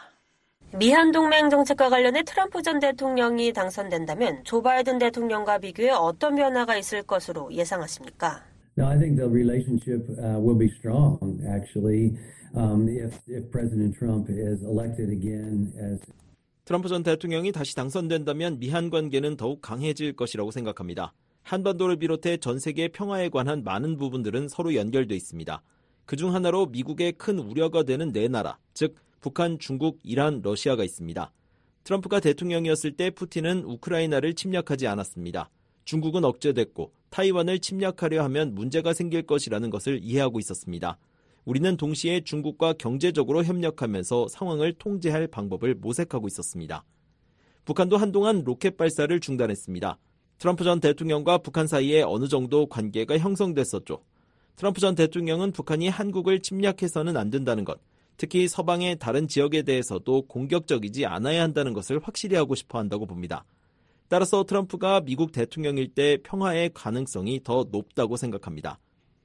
미한동맹 정책과 관련해 트럼프 전 대통령이 당선된다면 조 바이든 대통령과 비교해 어떤 변화가 있을 것으로 예상하십니까? No, I think the relationship uh, will be strong, actually, um, if, if President Trump is elected again as 트럼프 전 대통령이 다시 당선된다면 미한 관계는 더욱 강해질 것이라고 생각합니다. 한반도를 비롯해 전 세계 평화에 관한 많은 부분들은 서로 연결돼 있습니다. 그중 하나로 미국의 큰 우려가 되는 네 나라, 즉 북한, 중국, 이란, 러시아가 있습니다. 트럼프가 대통령이었을 때 푸틴은 우크라이나를 침략하지 않았습니다. 중국은 억제됐고 타이완을 침략하려 하면 문제가 생길 것이라는 것을 이해하고 있었습니다. 우리는 동시에 중국과 경제적으로 협력하면서 상황을 통제할 방법을 모색하고 있었습니다. 북한도 한동안 로켓 발사를 중단했습니다. 트럼프 전 대통령과 북한 사이에 어느 정도 관계가 형성됐었죠. 트럼프 전 대통령은 북한이 한국을 침략해서는 안 된다는 것, 특히 서방의 다른 지역에 대해서도 공격적이지 않아야 한다는 것을 확실히 하고 싶어 한다고 봅니다. 따라서 트럼프가 미국 대통령일 때 평화의 가능성이 더 높다고 생각합니다.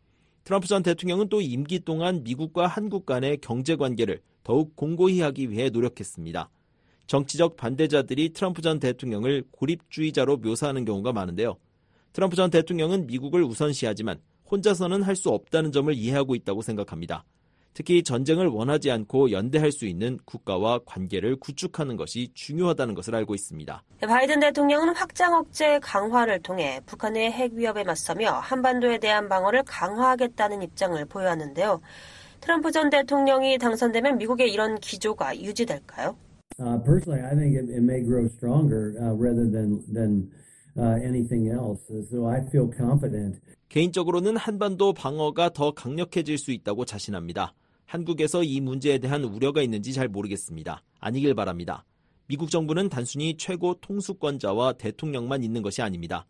트럼프 전 대통령은 또 임기 동안 미국과 한국 간의 경제관계를 더욱 공고히 하기 위해 노력했습니다. 정치적 반대자들이 트럼프 전 대통령을 고립주의자로 묘사하는 경우가 많은데요. 트럼프 전 대통령은 미국을 우선시하지만 혼자서는 할 수 없다는 점을 이해하고 있다고 생각합니다. 특히 전쟁을 원하지 않고 연대할 수 있는 국가와 관계를 구축하는 것이 중요하다는 것을 알고 있습니다. 바이든 대통령은 확장 억제 강화를 통해 북한의 핵 위협에 맞서며 한반도에 대한 방어를 강화하겠다는 입장을 보여왔는데요. 트럼프 전 대통령이 당선되면 미국의 이런 기조가 유지될까요? Uh, personally, I think it, it may grow stronger uh, rather than than uh, anything else. So I feel confident. 개인적으로는 한반도 방어가 더 강력해질 수 있다고 자신합니다. 한국에서 이 문제에 대한 우려가 있는지 잘 모르겠습니다. 아니길 바랍니다. 미국 정부는 단순히 최고 통수권자와 대통령만 있는 것이 아닙니다.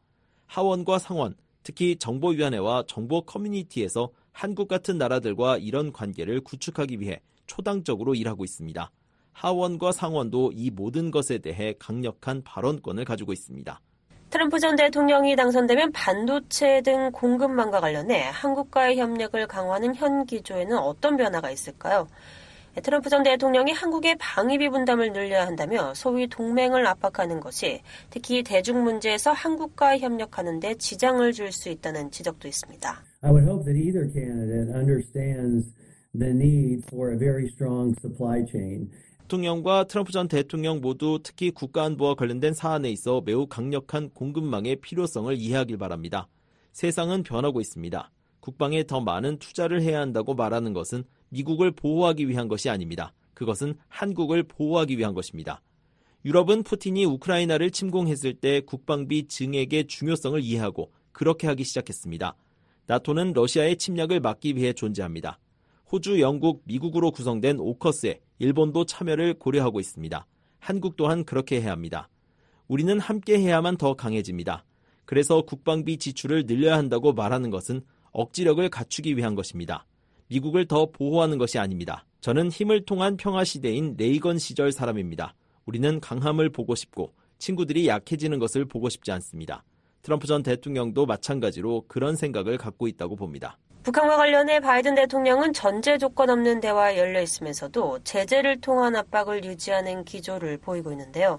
하원과 상원, 특히 정보위원회와 정보 커뮤니티에서 한국 같은 나라들과 이런 관계를 구축하기 위해 초당적으로 일하고 있습니다. 하원과 상원도 이 모든 것에 대해 강력한 발언권을 가지고 있습니다. 트럼프 전 대통령이 당선되면 반도체 등 공급망과 관련해 한국과의 협력을 강화하는 현 기조에는 어떤 변화가 있을까요? 트럼프 전 대통령이 한국의 방위비 분담을 늘려야 한다며 소위 동맹을 압박하는 것이 특히 대중 문제에서 한국과 협력하는 데 지장을 줄 수 있다는 지적도 있습니다. I would hope that either candidate understands the need for a very strong supply chain. 대통령과 트럼프 전 대통령 모두 특히 국가안보와 관련된 사안에 있어 매우 강력한 공급망의 필요성을 이해하길 바랍니다. 세상은 변하고 있습니다. 국방에 더 많은 투자를 해야 한다고 말하는 것은 미국을 보호하기 위한 것이 아닙니다. 그것은 한국을 보호하기 위한 것입니다. 유럽은 푸틴이 우크라이나를 침공했을 때 국방비 증액의 중요성을 이해하고 그렇게 하기 시작했습니다. 나토는 러시아의 침략을 막기 위해 존재합니다. 호주, 영국, 미국으로 구성된 오커스에 일본도 참여를 고려하고 있습니다. 한국 또한 그렇게 해야 합니다. 우리는 함께 해야만 더 강해집니다. 그래서 국방비 지출을 늘려야 한다고 말하는 것은 억지력을 갖추기 위한 것입니다. 미국을 더 보호하는 것이 아닙니다. 저는 힘을 통한 평화 시대인 레이건 시절 사람입니다. 우리는 강함을 보고 싶고 친구들이 약해지는 것을 보고 싶지 않습니다. 트럼프 전 대통령도 마찬가지로 그런 생각을 갖고 있다고 봅니다. 북한과 관련해 바이든 대통령은 전제 조건 없는 대화에 열려 있으면서도 제재를 통한 압박을 유지하는 기조를 보이고 있는데요.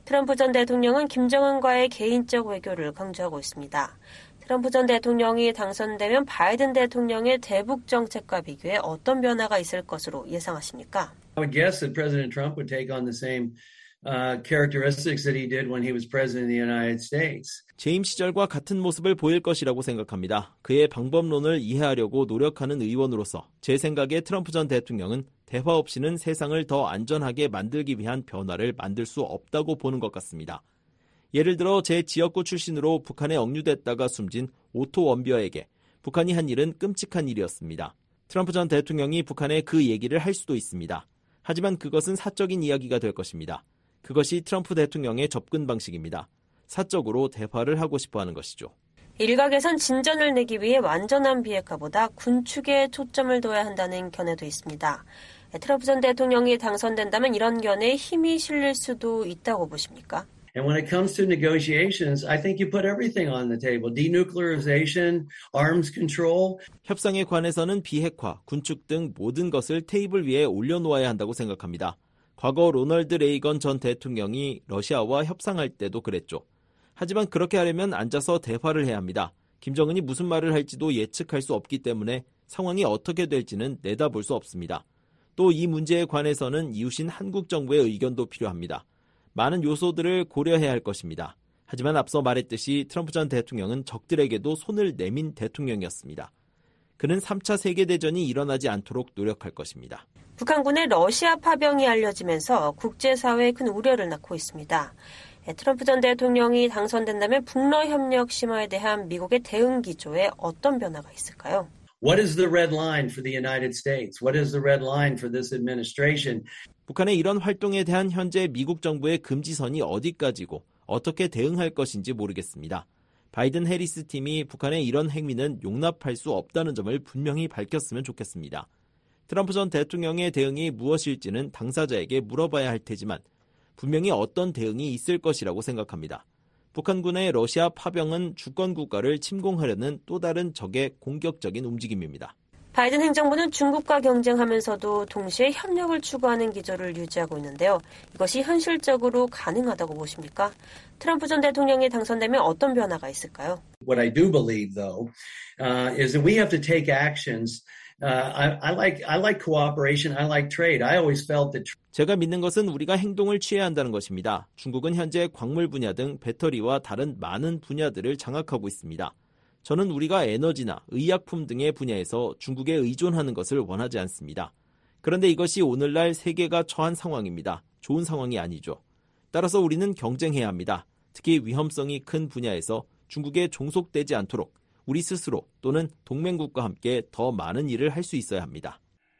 트럼프 전 대통령은 김정은과의 개인적 외교를 강조하고 있습니다. 트럼프 전 대통령이 당선되면 바이든 대통령의 대북 정책과 비교해 어떤 변화가 있을 것으로 예상하십니까? I would guess that President Trump would take on the same uh, characteristics that he did when he was president of the United States. 재임 시절과 같은 모습을 보일 것이라고 생각합니다. 그의 방법론을 이해하려고 노력하는 의원으로서 제 생각에 트럼프 전 대통령은 대화 없이는 세상을 더 안전하게 만들기 위한 변화를 만들 수 없다고 보는 것 같습니다. 예를 들어 제 지역구 출신으로 북한에 억류됐다가 숨진 오토 원비어에게 북한이 한 일은 끔찍한 일이었습니다. 트럼프 전 대통령이 북한에 그 얘기를 할 수도 있습니다. 하지만 그것은 사적인 이야기가 될 것입니다. 그것이 트럼프 대통령의 접근 방식입니다. 사적으로 대화를 하고 싶어 하는 것이죠. 일각에선 진전을 내기 위해 완전한 비핵화보다 군축에 초점을 둬야 한다는 견해도 있습니다. 트럼프 전 대통령이 당선된다면 이런 견해에 힘이 실릴 수도 있다고 보십니까? And when it comes to negotiations, I think you put everything on the table. Denuclearization, arms control. 협상에 관해서는 비핵화, 군축 등 모든 것을 테이블 위에 올려놓아야 한다고 생각합니다. 과거 로널드 레이건 전 대통령이 러시아와 협상할 때도 그랬죠. 하지만 그렇게 하려면 앉아서 대화를 해야 합니다. 김정은이 무슨 말을 할지도 예측할 수 없기 때문에 상황이 어떻게 될지는 내다볼 수 없습니다. 또 이 문제에 관해서는 이웃인 한국 정부의 의견도 필요합니다. 많은 요소들을 고려해야 할 것입니다. 하지만 앞서 말했듯이 트럼프 전 대통령은 적들에게도 손을 내민 대통령이었습니다. 그는 삼 차 세계대전이 일어나지 않도록 노력할 것입니다. 북한군의 러시아 파병이 알려지면서 국제사회에 큰 우려를 낳고 있습니다. 트럼프 전 대통령이 당선된다면 북러 협력 심화에 대한 미국의 대응 기조에 어떤 변화가 있을까요? What is the red line for the United States? What is the red line for this administration? 북한의 이런 활동에 대한 현재 미국 정부의 금지선이 어디까지고 어떻게 대응할 것인지 모르겠습니다. 바이든 해리스 팀이 북한의 이런 행위는 용납할 수 없다는 점을 분명히 밝혔으면 좋겠습니다. 트럼프 전 대통령의 대응이 무엇일지는 당사자에게 물어봐야 할 테지만 분명히 어떤 대응이 있을 것이라고 생각합니다. 북한군의 러시아 파병은 주권 국가를 침공하려는 또 다른 적의 공격적인 움직임입니다. 바이든 행정부는 중국과 경쟁하면서도 동시에 협력을 추구하는 기조를 유지하고 있는데요. 이것이 현실적으로 가능하다고 보십니까? 트럼프 전 대통령이 당선되면 어떤 변화가 있을까요? What I do believe, though, uh, is that we have to take actions. Uh, I, I like I like cooperation. I like trade. I always felt that. 제가 믿는 것은 우리가 행동을 취해야 한다는 것입니다. 중국은 현재 광물 분야 등 배터리와 다른 많은 분야들을 장악하고 있습니다. 저는 우리가 에너지나 의약품 등의 분야에서 중국에 의존하는 것을 원하지 않습니다. 그런데 이것이 오늘날 세계가 처한 상황입니다. 좋은 상황이 아니죠. 따라서 우리는 경쟁해야 합니다. 특히 위험성이 큰 분야에서 중국에 종속되지 않도록 우리 스스로 또는 동맹국과 함께 더 많은 일을 할 수 있어야 합니다.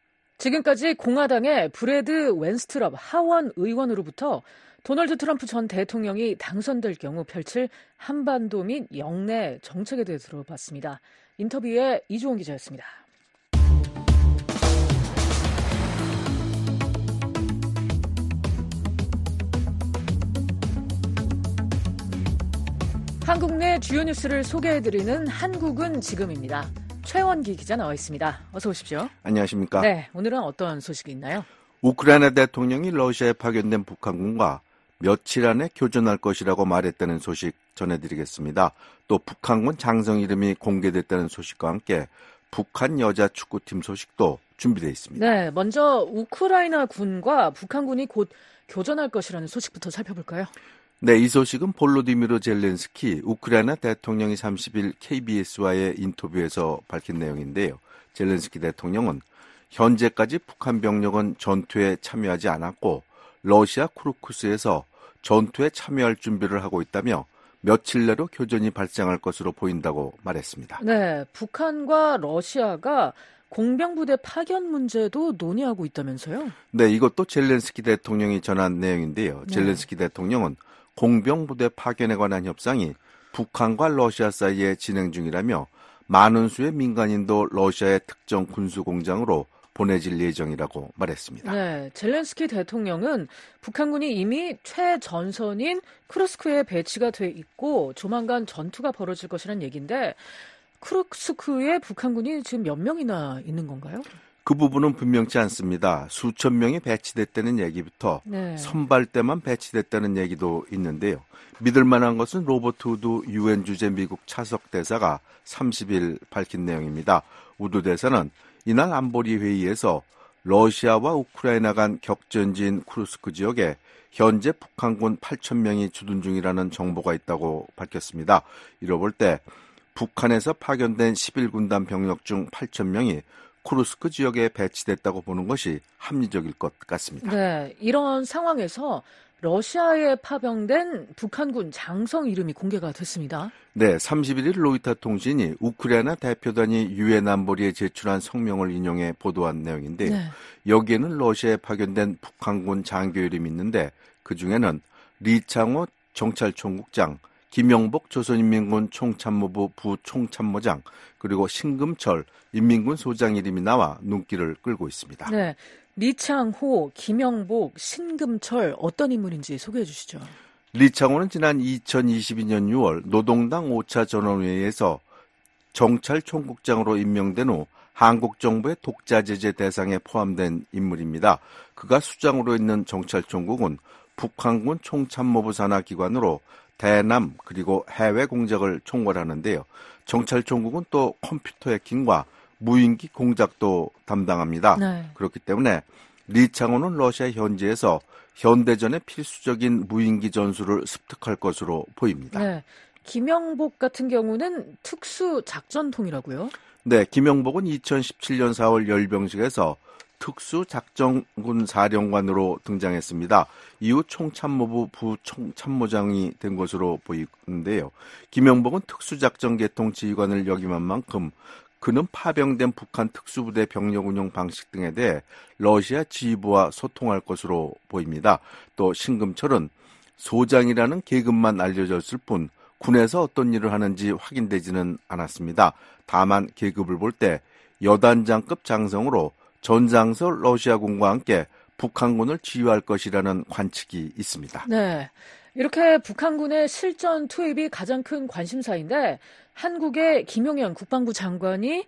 지금까지 공화당의 브래드 웬스트럽 하원 의원으로부터 도널드 트럼프 전 대통령이 당선될 경우 펼칠 한반도 및 영내 정책에 대해 들어봤습니다. 인터뷰에 이주원 기자였습니다. 한국 내 주요 뉴스를 소개해드리는 한국은 지금입니다. 최원기 기자 나와 있습니다. 어서 오십시오. 안녕하십니까? 네, 오늘은 어떤 소식이 있나요? 우크라이나 대통령이 러시아에 파견된 북한군과 며칠 안에 교전할 것이라고 말했다는 소식 전해드리겠습니다. 또 북한군 장성 이름이 공개됐다는 소식과 함께 북한 여자 축구팀 소식도 준비되어 있습니다. 네, 먼저 우크라이나 군과 북한군이 곧 교전할 것이라는 소식부터 살펴볼까요? 네, 이 소식은 볼로디미르 젤렌스키 우크라이나 대통령이 삼십 일 케이비에스와의 인터뷰에서 밝힌 내용인데요. 젤렌스키 대통령은 현재까지 북한 병력은 전투에 참여하지 않았고 러시아 쿠르스크에서 전투에 참여할 준비를 하고 있다며 며칠 내로 교전이 발생할 것으로 보인다고 말했습니다. 네, 북한과 러시아가 공병부대 파견 문제도 논의하고 있다면서요? 네, 이것도 젤렌스키 대통령이 전한 내용인데요. 네. 젤렌스키 대통령은 공병부대 파견에 관한 협상이 북한과 러시아 사이에 진행 중이라며 많은 수의 민간인도 러시아의 특정 군수공장으로 보내질 예정이라고 말했습니다. 네, 젤렌스키 대통령은 북한군이 이미 최전선인 크루스크에 배치가 돼 있고 조만간 전투가 벌어질 것이란 얘기인데 크루스크에 북한군이 지금 몇 명이나 있는 건가요? 그 부분은 분명치 않습니다. 수천 명이 배치됐다는 얘기부터 네. 선발대만 배치됐다는 얘기도 있는데요. 믿을 만한 것은 로버트 우드 유엔 주재 미국 차석 대사가 삼십 일 밝힌 내용입니다. 우드 대사는 이날 안보리 회의에서 러시아와 우크라이나 간 격전지인 쿠르스크 지역에 현재 북한군 팔천 명이 주둔 중이라는 정보가 있다고 밝혔습니다. 이로 볼 때 북한에서 파견된 십일 군단 병력 중 팔천 명이 쿠르스크 지역에 배치됐다고 보는 것이 합리적일 것 같습니다. 네, 이런 상황에서 러시아에 파병된 북한군 장성 이름이 공개가 됐습니다. 네, 삼십일 일 로이터 통신이 우크라이나 대표단이 유엔 안보리에 제출한 성명을 인용해 보도한 내용인데요. 네. 여기에는 러시아에 파견된 북한군 장교 이름이 있는데 그중에는 리창호 정찰총국장, 김영복 조선인민군 총참모부 부총참모장, 그리고 신금철 인민군 소장 이름이 나와 눈길을 끌고 있습니다. 네, 리창호, 김영복, 신금철 어떤 인물인지 소개해 주시죠. 리창호는 지난 이천이십이 년 유월 노동당 오 차 전원회의에서 정찰총국장으로 임명된 후 한국 정부의 독자 제재 대상에 포함된 인물입니다. 그가 수장으로 있는 정찰총국은 북한군 총참모부 산하 기관으로 대남 그리고 해외 공작을 총괄하는데요. 정찰총국은 또 컴퓨터 해킹과 무인기 공작도 담당합니다. 네. 그렇기 때문에 리창호는 러시아 현지에서 현대전의 필수적인 무인기 전술을 습득할 것으로 보입니다. 네, 김영복 같은 경우는 특수작전통이라고요? 네, 김영복은 이천십칠 년 사월 열병식에서 특수작전군 사령관으로 등장했습니다. 이후 총참모부 부총참모장이 된 것으로 보이는데요. 김영복은 특수작전계통 지휘관을 역임한 만큼 그는 파병된 북한 특수부대 병력 운영 방식 등에 대해 러시아 지휘부와 소통할 것으로 보입니다. 또 신금철은 소장이라는 계급만 알려졌을 뿐 군에서 어떤 일을 하는지 확인되지는 않았습니다. 다만 계급을 볼 때 여단장급 장성으로 전장서 러시아군과 함께 북한군을 지휘할 것이라는 관측이 있습니다. 네, 이렇게 북한군의 실전 투입이 가장 큰 관심사인데 한국의 김용현 국방부 장관이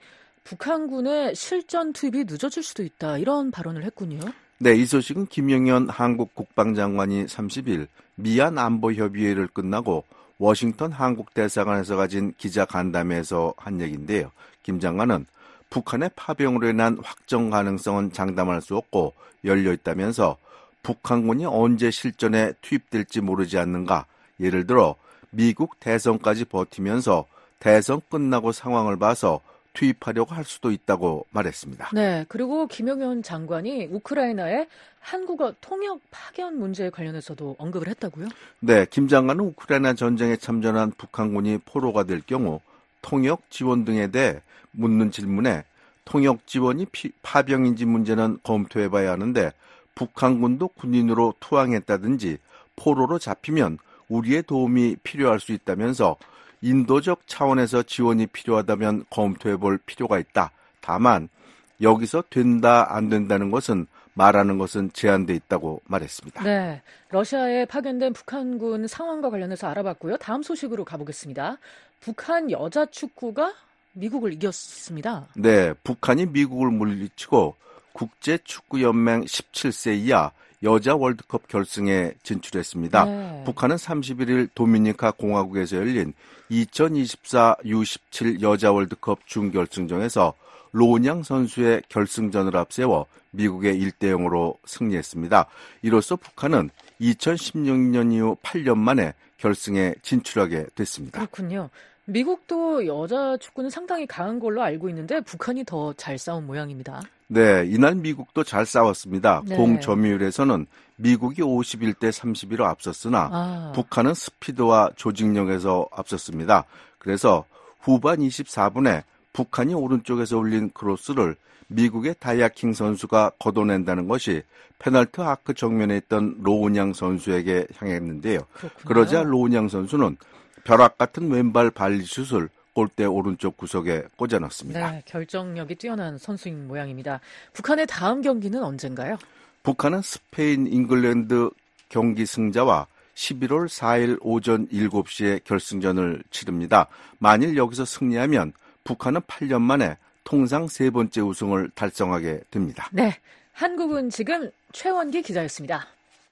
북한군의 실전 투입이 늦어질 수도 있다 이런 발언을 했군요. 네, 이 소식은 김용현 한국 국방장관이 삼십 일 미얀 안보협의회를 끝나고 워싱턴 한국대사관에서 가진 기자간담회에서 한 얘기인데요. 김 장관은 북한의 파병으로 인한 확정 가능성은 장담할 수 없고 열려있다면서 북한군이 언제 실전에 투입될지 모르지 않는가. 예를 들어 미국 대선까지 버티면서 대선 끝나고 상황을 봐서 투입하려고 할 수도 있다고 말했습니다. 네, 그리고 김용현 장관이 우크라이나의 한국어 통역 파견 문제에 관련해서도 언급을 했다고요? 네, 김 장관은 우크라이나 전쟁에 참전한 북한군이 포로가 될 경우 통역 지원 등에 대해 묻는 질문에 통역 지원이 피, 파병인지 문제는 검토해봐야 하는데 북한군도 군인으로 투항했다든지 포로로 잡히면 우리의 도움이 필요할 수 있다면서 인도적 차원에서 지원이 필요하다면 검토해볼 필요가 있다. 다만 여기서 된다 안 된다는 것은 말하는 것은 제한돼 있다고 말했습니다. 네, 러시아에 파견된 북한군 상황과 관련해서 알아봤고요. 다음 소식으로 가보겠습니다. 북한 여자 축구가 미국을 이겼습니다. 네, 북한이 미국을 물리치고 국제축구연맹 십칠 세 이하 여자 월드컵 결승에 진출했습니다. 네. 북한은 삼십일 일 도미니카 공화국에서 열린 이천이십사 유 십칠 여자 월드컵 준결승전에서 로냥 선수의 결승전을 앞세워 미국의 일 대 영으로 승리했습니다. 이로써 북한은 이천십육 년 이후 팔 년 만에 결승에 진출하게 됐습니다. 그렇군요. 미국도 여자 축구는 상당히 강한 걸로 알고 있는데 북한이 더 잘 싸운 모양입니다. 네, 이날 미국도 잘 싸웠습니다. 네. 공 점유율에서는 미국이 오십일 대 삼십일로 앞섰으나 아. 북한은 스피드와 조직력에서 앞섰습니다. 그래서 후반 이십사 분에 북한이 오른쪽에서 올린 크로스를 미국의 다이아킹 선수가 걷어낸다는 것이 페널티 아크 정면에 있던 로운양 선수에게 향했는데요. 그렇군요. 그러자 로운양 선수는 벼락 같은 왼발 발리슛을 골대 오른쪽 구석에 꽂아 넣습니다. 네, 결정력이 뛰어난 선수인 모양입니다. 북한의 다음 경기는 언젠가요? 북한은 스페인, 잉글랜드 경기 승자와 십일월 사일 오전 일곱 시에 결승전을 치릅니다. 만일 여기서 승리하면 북한은 팔 년 만에 통상 세 번째 우승을 달성하게 됩니다. 네, 한국은 지금 최원기 기자였습니다.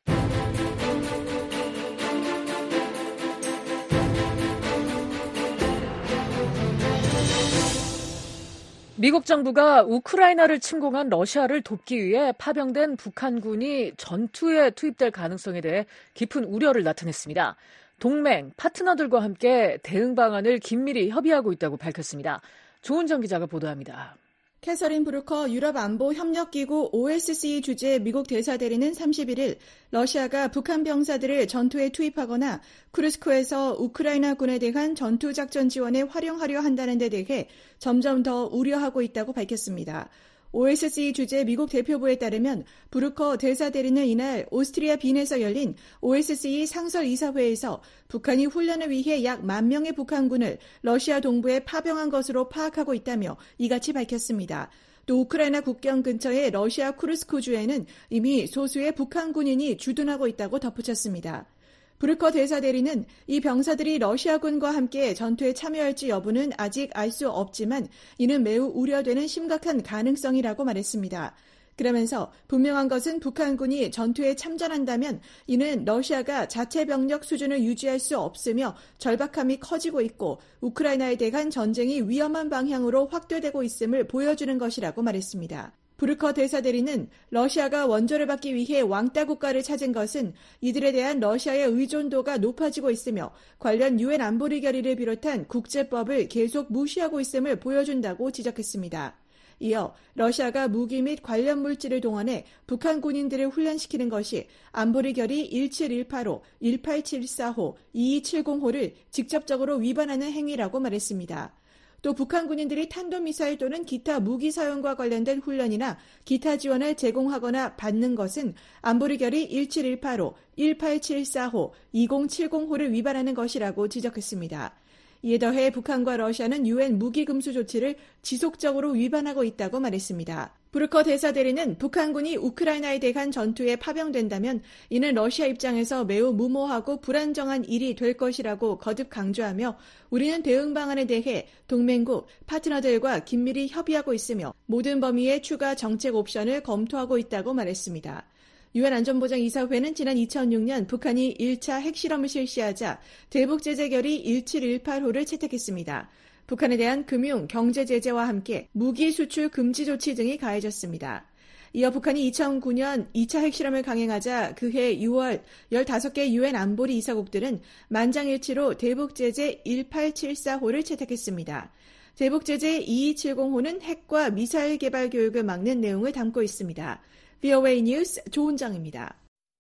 미국 정부가 우크라이나를 침공한 러시아를 돕기 위해 파병된 북한군이 전투에 투입될 가능성에 대해 깊은 우려를 나타냈습니다. 동맹, 파트너들과 함께 대응 방안을 긴밀히 협의하고 있다고 밝혔습니다. 조은정 기자가 보도합니다. 캐서린 브루커 유럽안보협력기구 오에스씨 주재 미국 대사대리는 삼십일 일 러시아가 북한 병사들을 전투에 투입하거나 쿠르스크에서 우크라이나군에 대한 전투작전 지원에 활용하려 한다는 데 대해 점점 더 우려하고 있다고 밝혔습니다. 오에스씨 주재 미국 대표부에 따르면 브루커 대사대리는 이날 오스트리아 빈에서 열린 오에스씨 상설이사회에서 북한이 훈련을 위해 약 만 명의 북한군을 러시아 동부에 파병한 것으로 파악하고 있다며 이같이 밝혔습니다. 또 우크라이나 국경 근처의 러시아 쿠르스크주에는 이미 소수의 북한 군인이 주둔하고 있다고 덧붙였습니다. 브루커 대사대리는 이 병사들이 러시아군과 함께 전투에 참여할지 여부는 아직 알 수 없지만 이는 매우 우려되는 심각한 가능성이라고 말했습니다. 그러면서 분명한 것은 북한군이 전투에 참전한다면 이는 러시아가 자체 병력 수준을 유지할 수 없으며 절박함이 커지고 있고 우크라이나에 대한 전쟁이 위험한 방향으로 확대되고 있음을 보여주는 것이라고 말했습니다. 브루커 대사대리는 러시아가 원조를 받기 위해 왕따 국가를 찾은 것은 이들에 대한 러시아의 의존도가 높아지고 있으며 관련 유엔 안보리 결의를 비롯한 국제법을 계속 무시하고 있음을 보여준다고 지적했습니다. 이어 러시아가 무기 및 관련 물질을 동원해 북한 군인들을 훈련시키는 것이 안보리 결의 일칠일팔 호, 일팔칠사 호, 이이칠공 호를 직접적으로 위반하는 행위라고 말했습니다. 또 북한 군인들이 탄도미사일 또는 기타 무기 사용과 관련된 훈련이나 기타 지원을 제공하거나 받는 것은 안보리 결의 일칠일팔 호, 일팔칠사 호, 이공칠공 호를 위반하는 것이라고 지적했습니다. 이에 더해 북한과 러시아는 유엔 무기 금수 조치를 지속적으로 위반하고 있다고 말했습니다. 브루커 대사대리는 북한군이 우크라이나에 대한 전투에 파병된다면 이는 러시아 입장에서 매우 무모하고 불안정한 일이 될 것이라고 거듭 강조하며 우리는 대응 방안에 대해 동맹국, 파트너들과 긴밀히 협의하고 있으며 모든 범위의 추가 정책 옵션을 검토하고 있다고 말했습니다. 유엔 안전보장이사회는 지난 이천육 년 북한이 일 차 핵실험을 실시하자 대북제재 결의 일칠일팔 호를 채택했습니다. 북한에 대한 금융, 경제 제재와 함께 무기 수출 금지 조치 등이 가해졌습니다. 이어 북한이 이천구 년 이 차 핵실험을 강행하자 그해 유월 열다섯 개 유엔 안보리 이사국들은 만장일치로 대북제재 일팔칠사 호를 채택했습니다. 대북제재 이이칠공 호는 핵과 미사일 개발 교육을 막는 내용을 담고 있습니다. 브이오에이 뉴스 조은정입니다.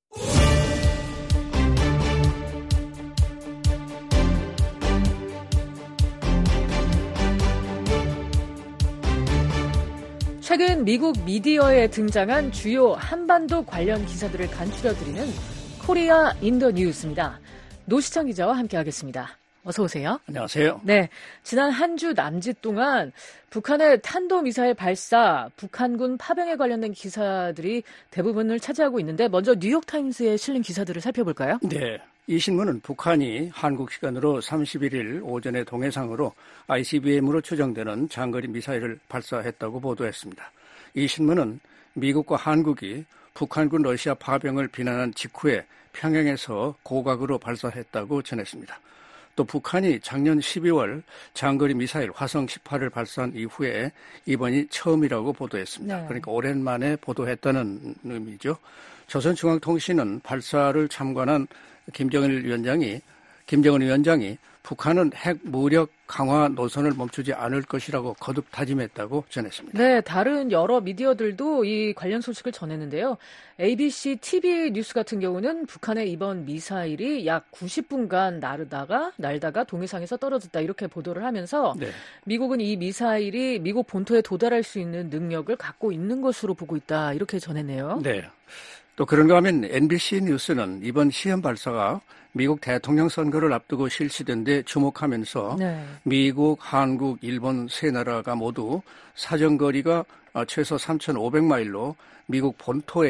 최근 미국 미디어에 등장한 주요 한반도 관련 기사들을 간추려드리는 코리아 인더 뉴스입니다. 노시창 기자와 함께하겠습니다. 어서 오세요. 안녕하세요. 네, 지난 한 주 남짓 동안 북한의 탄도미사일 발사, 북한군 파병에 관련된 기사들이 대부분을 차지하고 있는데 먼저 뉴욕타임스에 실린 기사들을 살펴볼까요? 네, 이 신문은 북한이 한국 시간으로 삼십일 일 오전에 동해상으로 아이씨비엠으로 추정되는 장거리 미사일을 발사했다고 보도했습니다. 이 신문은 미국과 한국이 북한군 러시아 파병을 비난한 직후에 평양에서 고각으로 발사했다고 전했습니다. 또 북한이 작년 십이월 장거리 미사일 화성 십팔을 발사한 이후에 이번이 처음이라고 보도했습니다. 네. 그러니까 오랜만에 보도했다는 의미죠. 조선중앙통신은 발사를 참관한 김정일 위원장이 김정은 위원장이 북한은 핵 무력 강화 노선을 멈추지 않을 것이라고 거듭 다짐했다고 전했습니다. 네, 다른 여러 미디어들도 이 관련 소식을 전했는데요. 에이비씨 티비 뉴스 같은 경우는 북한의 이번 미사일이 약 구십 분간 나르다가 날다가 동해상에서 떨어졌다 이렇게 보도를 하면서 네. 미국은 이 미사일이 미국 본토에 도달할 수 있는 능력을 갖고 있는 것으로 보고 있다 이렇게 전했네요. 네. 또 그런가 하면 엠비씨 뉴스는 이번 시험 발사가 미국 대통령 선거를 앞두고 실시된 데 주목하면서 네. 미국, 한국, 일본 세 나라가 모두 사정거리가 최소 삼천오백 마일로 미국 본토에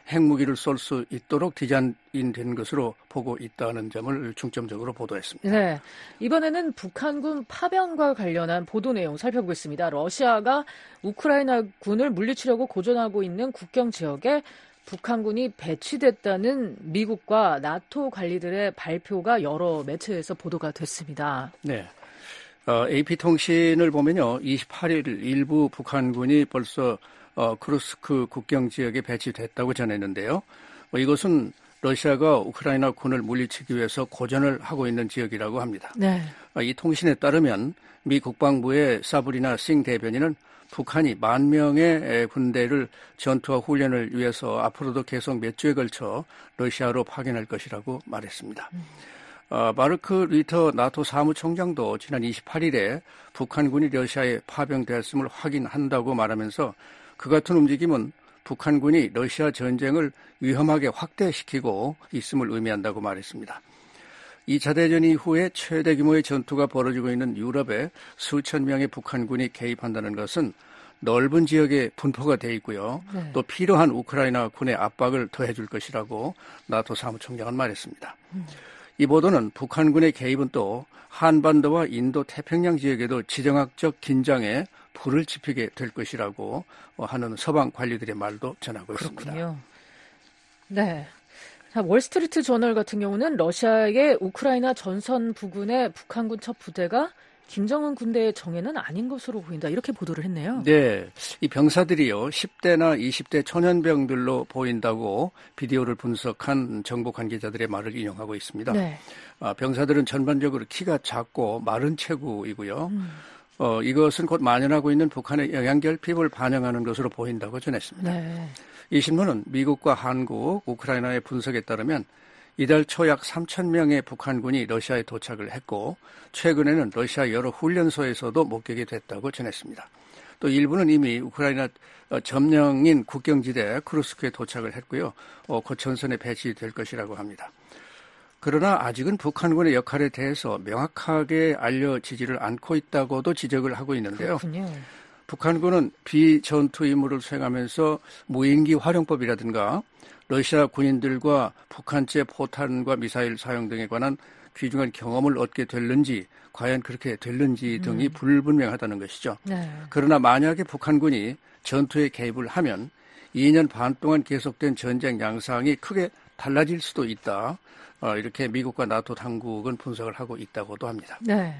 핵무기를 쏠 수 있도록 디자인된 것으로 보고 있다는 점을 중점적으로 보도했습니다. 네, 이번에는 북한군 파병과 관련한 보도 내용 살펴보겠습니다. 러시아가 우크라이나 군을 물리치려고 고전하고 있는 국경 지역에 북한군이 배치됐다는 미국과 나토 관리들의 발표가 여러 매체에서 보도가 됐습니다. 네. 어, 에이피통신을 보면요. 이십팔 일 일부 북한군이 벌써 어, 크루스크 국경 지역에 배치됐다고 전했는데요. 어, 이것은 러시아가 우크라이나 군을 물리치기 위해서 고전을 하고 있는 지역이라고 합니다. 네. 어, 이 통신에 따르면 미 국방부의 사브리나 싱 대변인은 북한이 만 명의 군대를 전투와 훈련을 위해서 앞으로도 계속 몇 주에 걸쳐 러시아로 파견할 것이라고 말했습니다. 음. 어, 마르크 리터 나토 사무총장도 지난 이십팔 일에 북한군이 러시아에 파병되었음을 확인한다고 말하면서 그 같은 움직임은 북한군이 러시아 전쟁을 위험하게 확대시키고 있음을 의미한다고 말했습니다. 이 차 대전 이후에 최대 규모의 전투가 벌어지고 있는 유럽에 수천 명의 북한군이 개입한다는 것은 넓은 지역에 분포가 돼 있고요. 네. 또 필요한 우크라이나 군의 압박을 더해줄 것이라고 나토 사무총장은 말했습니다. 음. 이 보도는 북한군의 개입은 또 한반도와 인도 태평양 지역에도 지정학적 긴장에 불을 지피게 될 것이라고 하는 서방 관리들의 말도 전하고 그렇군요. 있습니다. 네. 자, 월스트리트 저널 같은 경우는 러시아의 우크라이나 전선 부근의 북한군 첫 부대가 김정은 군대의 정예는 아닌 것으로 보인다. 이렇게 보도를 했네요. 네. 이 병사들이요. 십 대나 이십 대 초년병들로 보인다고 비디오를 분석한 정보 관계자들의 말을 인용하고 있습니다. 네. 아, 병사들은 전반적으로 키가 작고 마른 체구이고요. 음. 어, 이것은 곧 만연하고 있는 북한의 영양결핍을 반영하는 것으로 보인다고 전했습니다. 네. 이 신문은 미국과 한국, 우크라이나의 분석에 따르면 이달 초 약 삼천 명의 북한군이 러시아에 도착을 했고 최근에는 러시아 여러 훈련소에서도 목격이 됐다고 전했습니다. 또 일부는 이미 우크라이나 점령인 국경지대 크루스크에 도착을 했고요. 어, 곧 전선에 배치될 것이라고 합니다. 그러나 아직은 북한군의 역할에 대해서 명확하게 알려지지를 않고 있다고도 지적을 하고 있는데요. 그렇군요. 북한군은 비전투 임무를 수행하면서 무인기 활용법이라든가 러시아 군인들과 북한제 포탄과 미사일 사용 등에 관한 귀중한 경험을 얻게 될는지 과연 그렇게 될는지 등이 음. 불분명하다는 것이죠. 네. 그러나 만약에 북한군이 전투에 개입을 하면 이 년 반 동안 계속된 전쟁 양상이 크게 달라질 수도 있다. 어, 이렇게 미국과 나토 당국은 분석을 하고 있다고도 합니다. 네.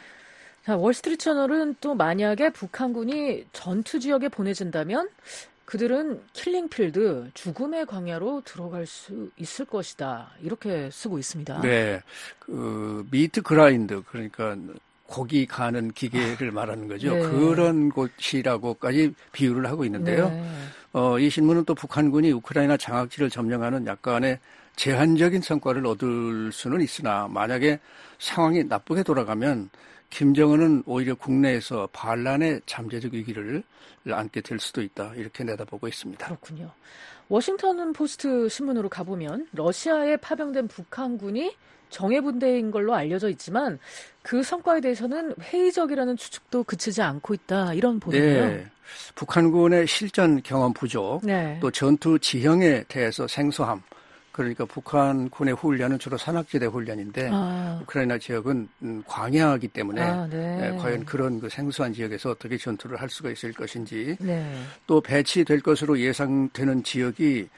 자, 월스트리트 저널은 또 만약에 북한군이 전투 지역에 보내진다면 그들은 킬링필드, 죽음의 광야로 들어갈 수 있을 것이다. 이렇게 쓰고 있습니다. 네. 그, 미트 그라인드, 그러니까 고기 가는 기계를 말하는 거죠. 네. 그런 곳이라고까지 비유를 하고 있는데요. 네. 어, 이 신문은 또 북한군이 우크라이나 장악지를 점령하는 약간의 제한적인 성과를 얻을 수는 있으나 만약에 상황이 나쁘게 돌아가면 김정은은 오히려 국내에서 반란의 잠재적 위기를 안게 될 수도 있다. 이렇게 내다보고 있습니다. 그렇군요. 워싱턴 포스트 신문으로 가보면 러시아에 파병된 북한군이 정예분대인 걸로 알려져 있지만 그 성과에 대해서는 회의적이라는 추측도 그치지 않고 있다. 이런 보도예요. 네. 북한군의 실전 경험 부족, 네. 또 전투 지형에 대해서 생소함, 그러니까 북한군의 훈련은 주로 산악지대 훈련인데 아. 우크라이나 지역은 광야이기 때문에 아, 네. 예, 과연 그런 그 생소한 지역에서 어떻게 전투를 할 수가 있을 것인지 네. 또 배치될 것으로 예상되는 지역이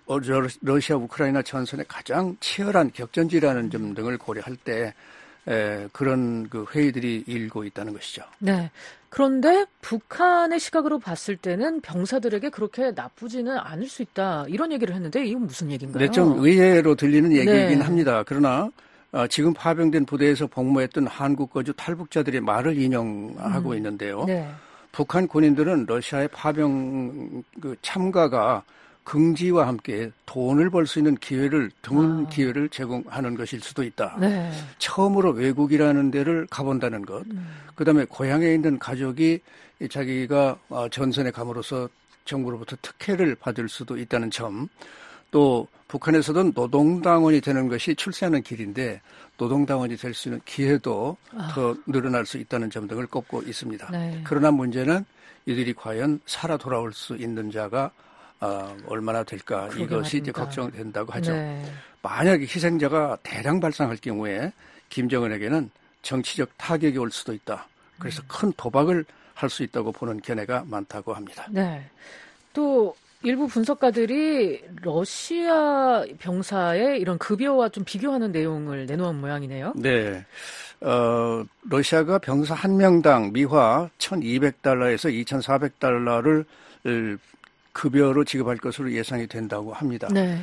러시아 우크라이나 전선의 가장 치열한 격전지라는 점 등을 고려할 때 에, 그런 그 회의들이 일고 있다는 것이죠. 네. 그런데 북한의 시각으로 봤을 때는 병사들에게 그렇게 나쁘지는 않을 수 있다. 이런 얘기를 했는데 이건 무슨 얘기인가요? 네, 좀 의외로 들리는 얘기이긴 네. 합니다. 그러나 어, 지금 파병된 부대에서 복무했던 한국 거주 탈북자들의 말을 인용하고 음. 있는데요. 네. 북한 군인들은 러시아의 파병 그 참가가 긍지와 함께 돈을 벌 수 있는 기회를 드문 아. 기회를 제공하는 것일 수도 있다. 네. 처음으로 외국이라는 데를 가본다는 것. 음. 그다음에 고향에 있는 가족이 자기가 전선에 감으로써 정부로부터 특혜를 받을 수도 있다는 점. 또 북한에서도 노동당원이 되는 것이 출세하는 길인데 노동당원이 될 수 있는 기회도 아. 더 늘어날 수 있다는 점 등을 꼽고 있습니다. 네. 그러나 문제는 이들이 과연 살아 돌아올 수 있는 자가 어, 얼마나 될까 이것이 이제 걱정된다고 하죠. 네. 만약에 희생자가 대량 발생할 경우에 김정은에게는 정치적 타격이 올 수도 있다. 그래서 큰 도박을 할 수 있다고 보는 견해가 많다고 합니다. 네. 또 일부 분석가들이 러시아 병사의 이런 급여와 좀 비교하는 내용을 내놓은 모양이네요. 네. 어, 러시아가 병사 한 명당 미화 천이백 달러에서 이천사백 달러를 급여로 지급할 것으로 예상이 된다고 합니다. 네.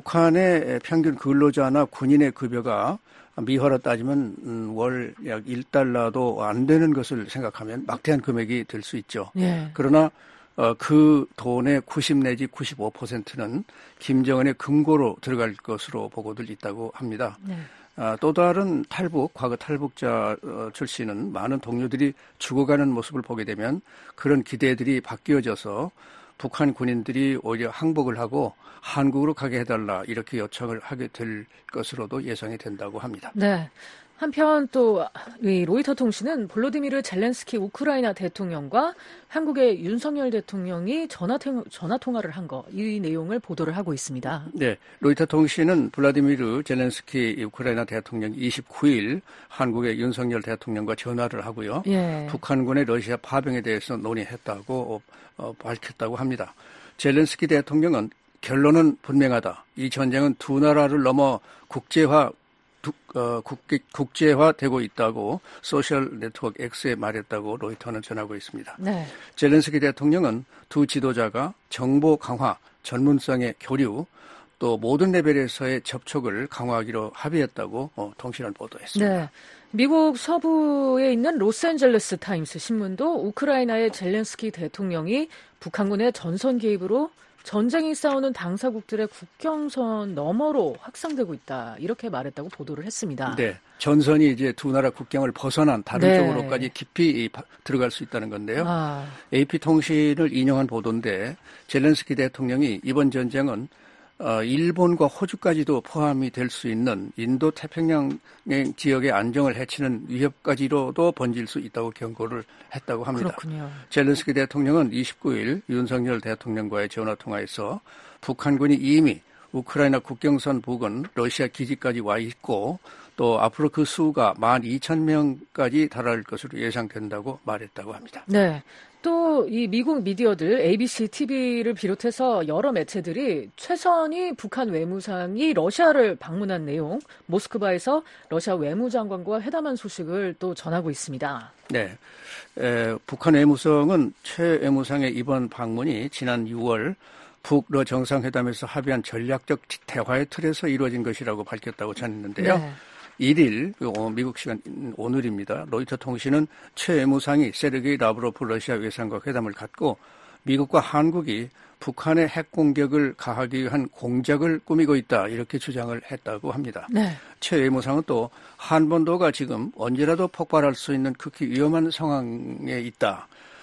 북한의 평균 근로자나 군인의 급여가 미화로 따지면 월 약 일 달러도 안 되는 것을 생각하면 막대한 금액이 될 수 있죠. 네. 그러나 어, 그 돈의 구십 내지 구십오 퍼센트는 김정은의 금고로 들어갈 것으로 보고들 있다고 합니다. 네. 아, 또 다른 탈북, 과거 탈북자 어, 출신은 많은 동료들이 죽어가는 모습을 보게 되면 그런 기대들이 바뀌어져서 북한 군인들이 오히려 항복을 하고 한국으로 가게 해달라 이렇게 요청을 하게 될 것으로도 예상이 된다고 합니다. 네. 한편 또 이 로이터 통신은 볼로디미르 젤렌스키 우크라이나 대통령과 한국의 윤석열 대통령이 전화, 전화 통화를 한 거 이 내용을 보도를 하고 있습니다. 네, 로이터 통신은 블라디미르 젤렌스키 우크라이나 대통령이 이십구 일 한국의 윤석열 대통령과 전화를 하고요. 예. 북한군의 러시아 파병에 대해서 논의했다고 어, 밝혔다고 합니다. 젤렌스키 대통령은 결론은 분명하다. 이 전쟁은 두 나라를 넘어 국제화 어, 국기, 국제화되고 있다고 소셜 네트워크 X에 말했다고 로이터는 전하고 있습니다. 네. 젤렌스키 대통령은 두 지도자가 정보 강화, 전문성의 교류, 또 모든 레벨에서의 접촉을 강화하기로 합의했다고 어, 통신은 보도했습니다. 네. 미국 서부에 있는 로스앤젤레스 타임스 신문도 우크라이나의 젤렌스키 대통령이 북한군의 전선 개입으로 전쟁이 싸우는 당사국들의 국경선 너머로 확산되고 있다. 이렇게 말했다고 보도를 했습니다. 네. 전선이 이제 두 나라 국경을 벗어난 다른 네. 쪽으로까지 깊이 들어갈 수 있다는 건데요. 아. 에이피통신을 인용한 보도인데 젤렌스키 대통령이 이번 전쟁은 어, 일본과 호주까지도 포함이 될 수 있는 인도 태평양 지역의 안정을 해치는 위협까지로도 번질 수 있다고 경고를 했다고 합니다. 그렇군요. 젤렌스키 대통령은 이십구 일 윤석열 대통령과의 전화통화에서 북한군이 이미 우크라이나 국경선 부근 러시아 기지까지 와 있고 또 앞으로 그 수가 만 이천 명까지 달할 것으로 예상된다고 말했다고 합니다. 네. 또 이 미국 미디어들 에이비씨 티비를 비롯해서 여러 매체들이 최선희 북한 외무상이 러시아를 방문한 내용, 모스크바에서 러시아 외무장관과 회담한 소식을 또 전하고 있습니다. 네, 에, 북한 외무성은 최 외무상의 이번 방문이 지난 유월 북러 정상회담에서 합의한 전략적 대화의 틀에서 이루어진 것이라고 밝혔다고 전했는데요. 네. 일 일 미국 시간 오늘입니다. 로이터 통신은 최 외무상이 세르게이 라브로프 러시아 외상과 회담을 갖고 미국과 한국이 북한의 핵 공격을 가하기 위한 공작을 꾸미고 있다 이렇게 주장을 했다고 합니다. 네. 최 외무상은 또 한반도가 지금 언제라도 폭발할 수 있는 극히 위험한 상황에 있다.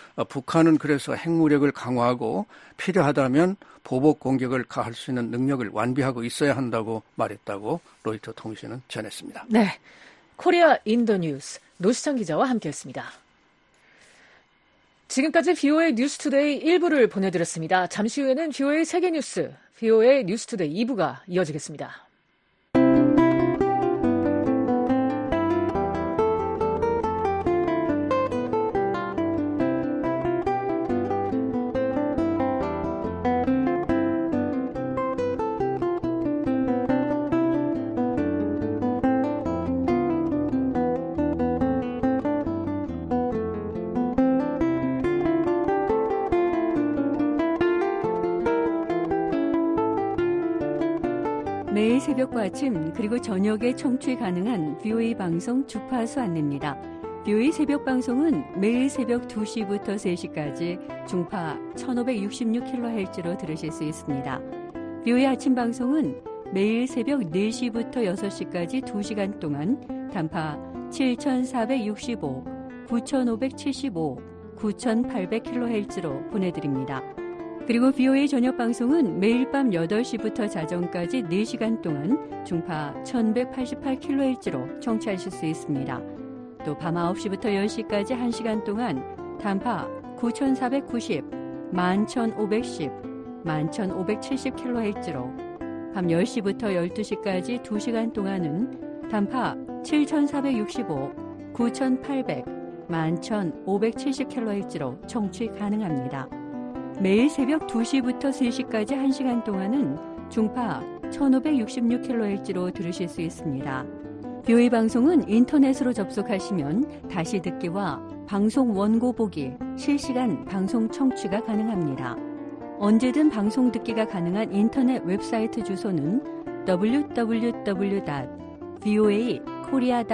북한은 그래서 핵무력을 강화하고 필요하다면 보복 공격을 가할 수 있는 능력을 완비하고 있어야 한다고 말했다고 로이터 통신은 전했습니다. 네, 코리아 인더 뉴스 노시창 기자와 함께했습니다. 지금까지 비오에이 뉴스투데이 일 부를 보내드렸습니다. 잠시 후에는 비오에이 세계뉴스, 비오에이 뉴스투데이 이 부가 이어지겠습니다. 매일 새벽과 아침 그리고 저녁에 청취 가능한 비오에이 방송 주파수 안내입니다. 비오에이 새벽 방송은 매일 새벽 두 시부터 세 시까지 중파 천오백육십육 킬로헤르츠로 들으실 수 있습니다. 비오에이 아침 방송은 매일 새벽 네 시부터 여섯 시까지 두 시간 동안 단파 칠천사백육십오, 구천오백칠십오, 구천팔백 킬로헤르츠로 보내드립니다. 그리고 비오에이 저녁 방송은 매일 밤 여덟 시부터 자정까지 네 시간 동안 중파 천백팔십팔 킬로헤르츠로 청취하실 수 있습니다. 또 밤 아홉 시부터 열 시까지 한 시간 동안 단파 구천사백구십, 만천오백십, 만 천오백칠십 킬로헤르츠로 밤 열 시부터 열두 시까지 두 시간 동안은 단파 칠천사백육십오, 구천팔백, 만 천오백칠십 킬로헤르츠로 청취 가능합니다. 매일 새벽 두 시부터 세 시까지 한 시간 동안은 중파 천오백육십육 킬로헤르츠로 들으실 수 있습니다. 비오에이 방송은 인터넷으로 접속하시면 다시 듣기와 방송 원고 보기, 실시간 방송 청취가 가능합니다. 언제든 방송 듣기가 가능한 인터넷 웹사이트 주소는 더블유 더블유 더블유 닷 브이오에이 코리아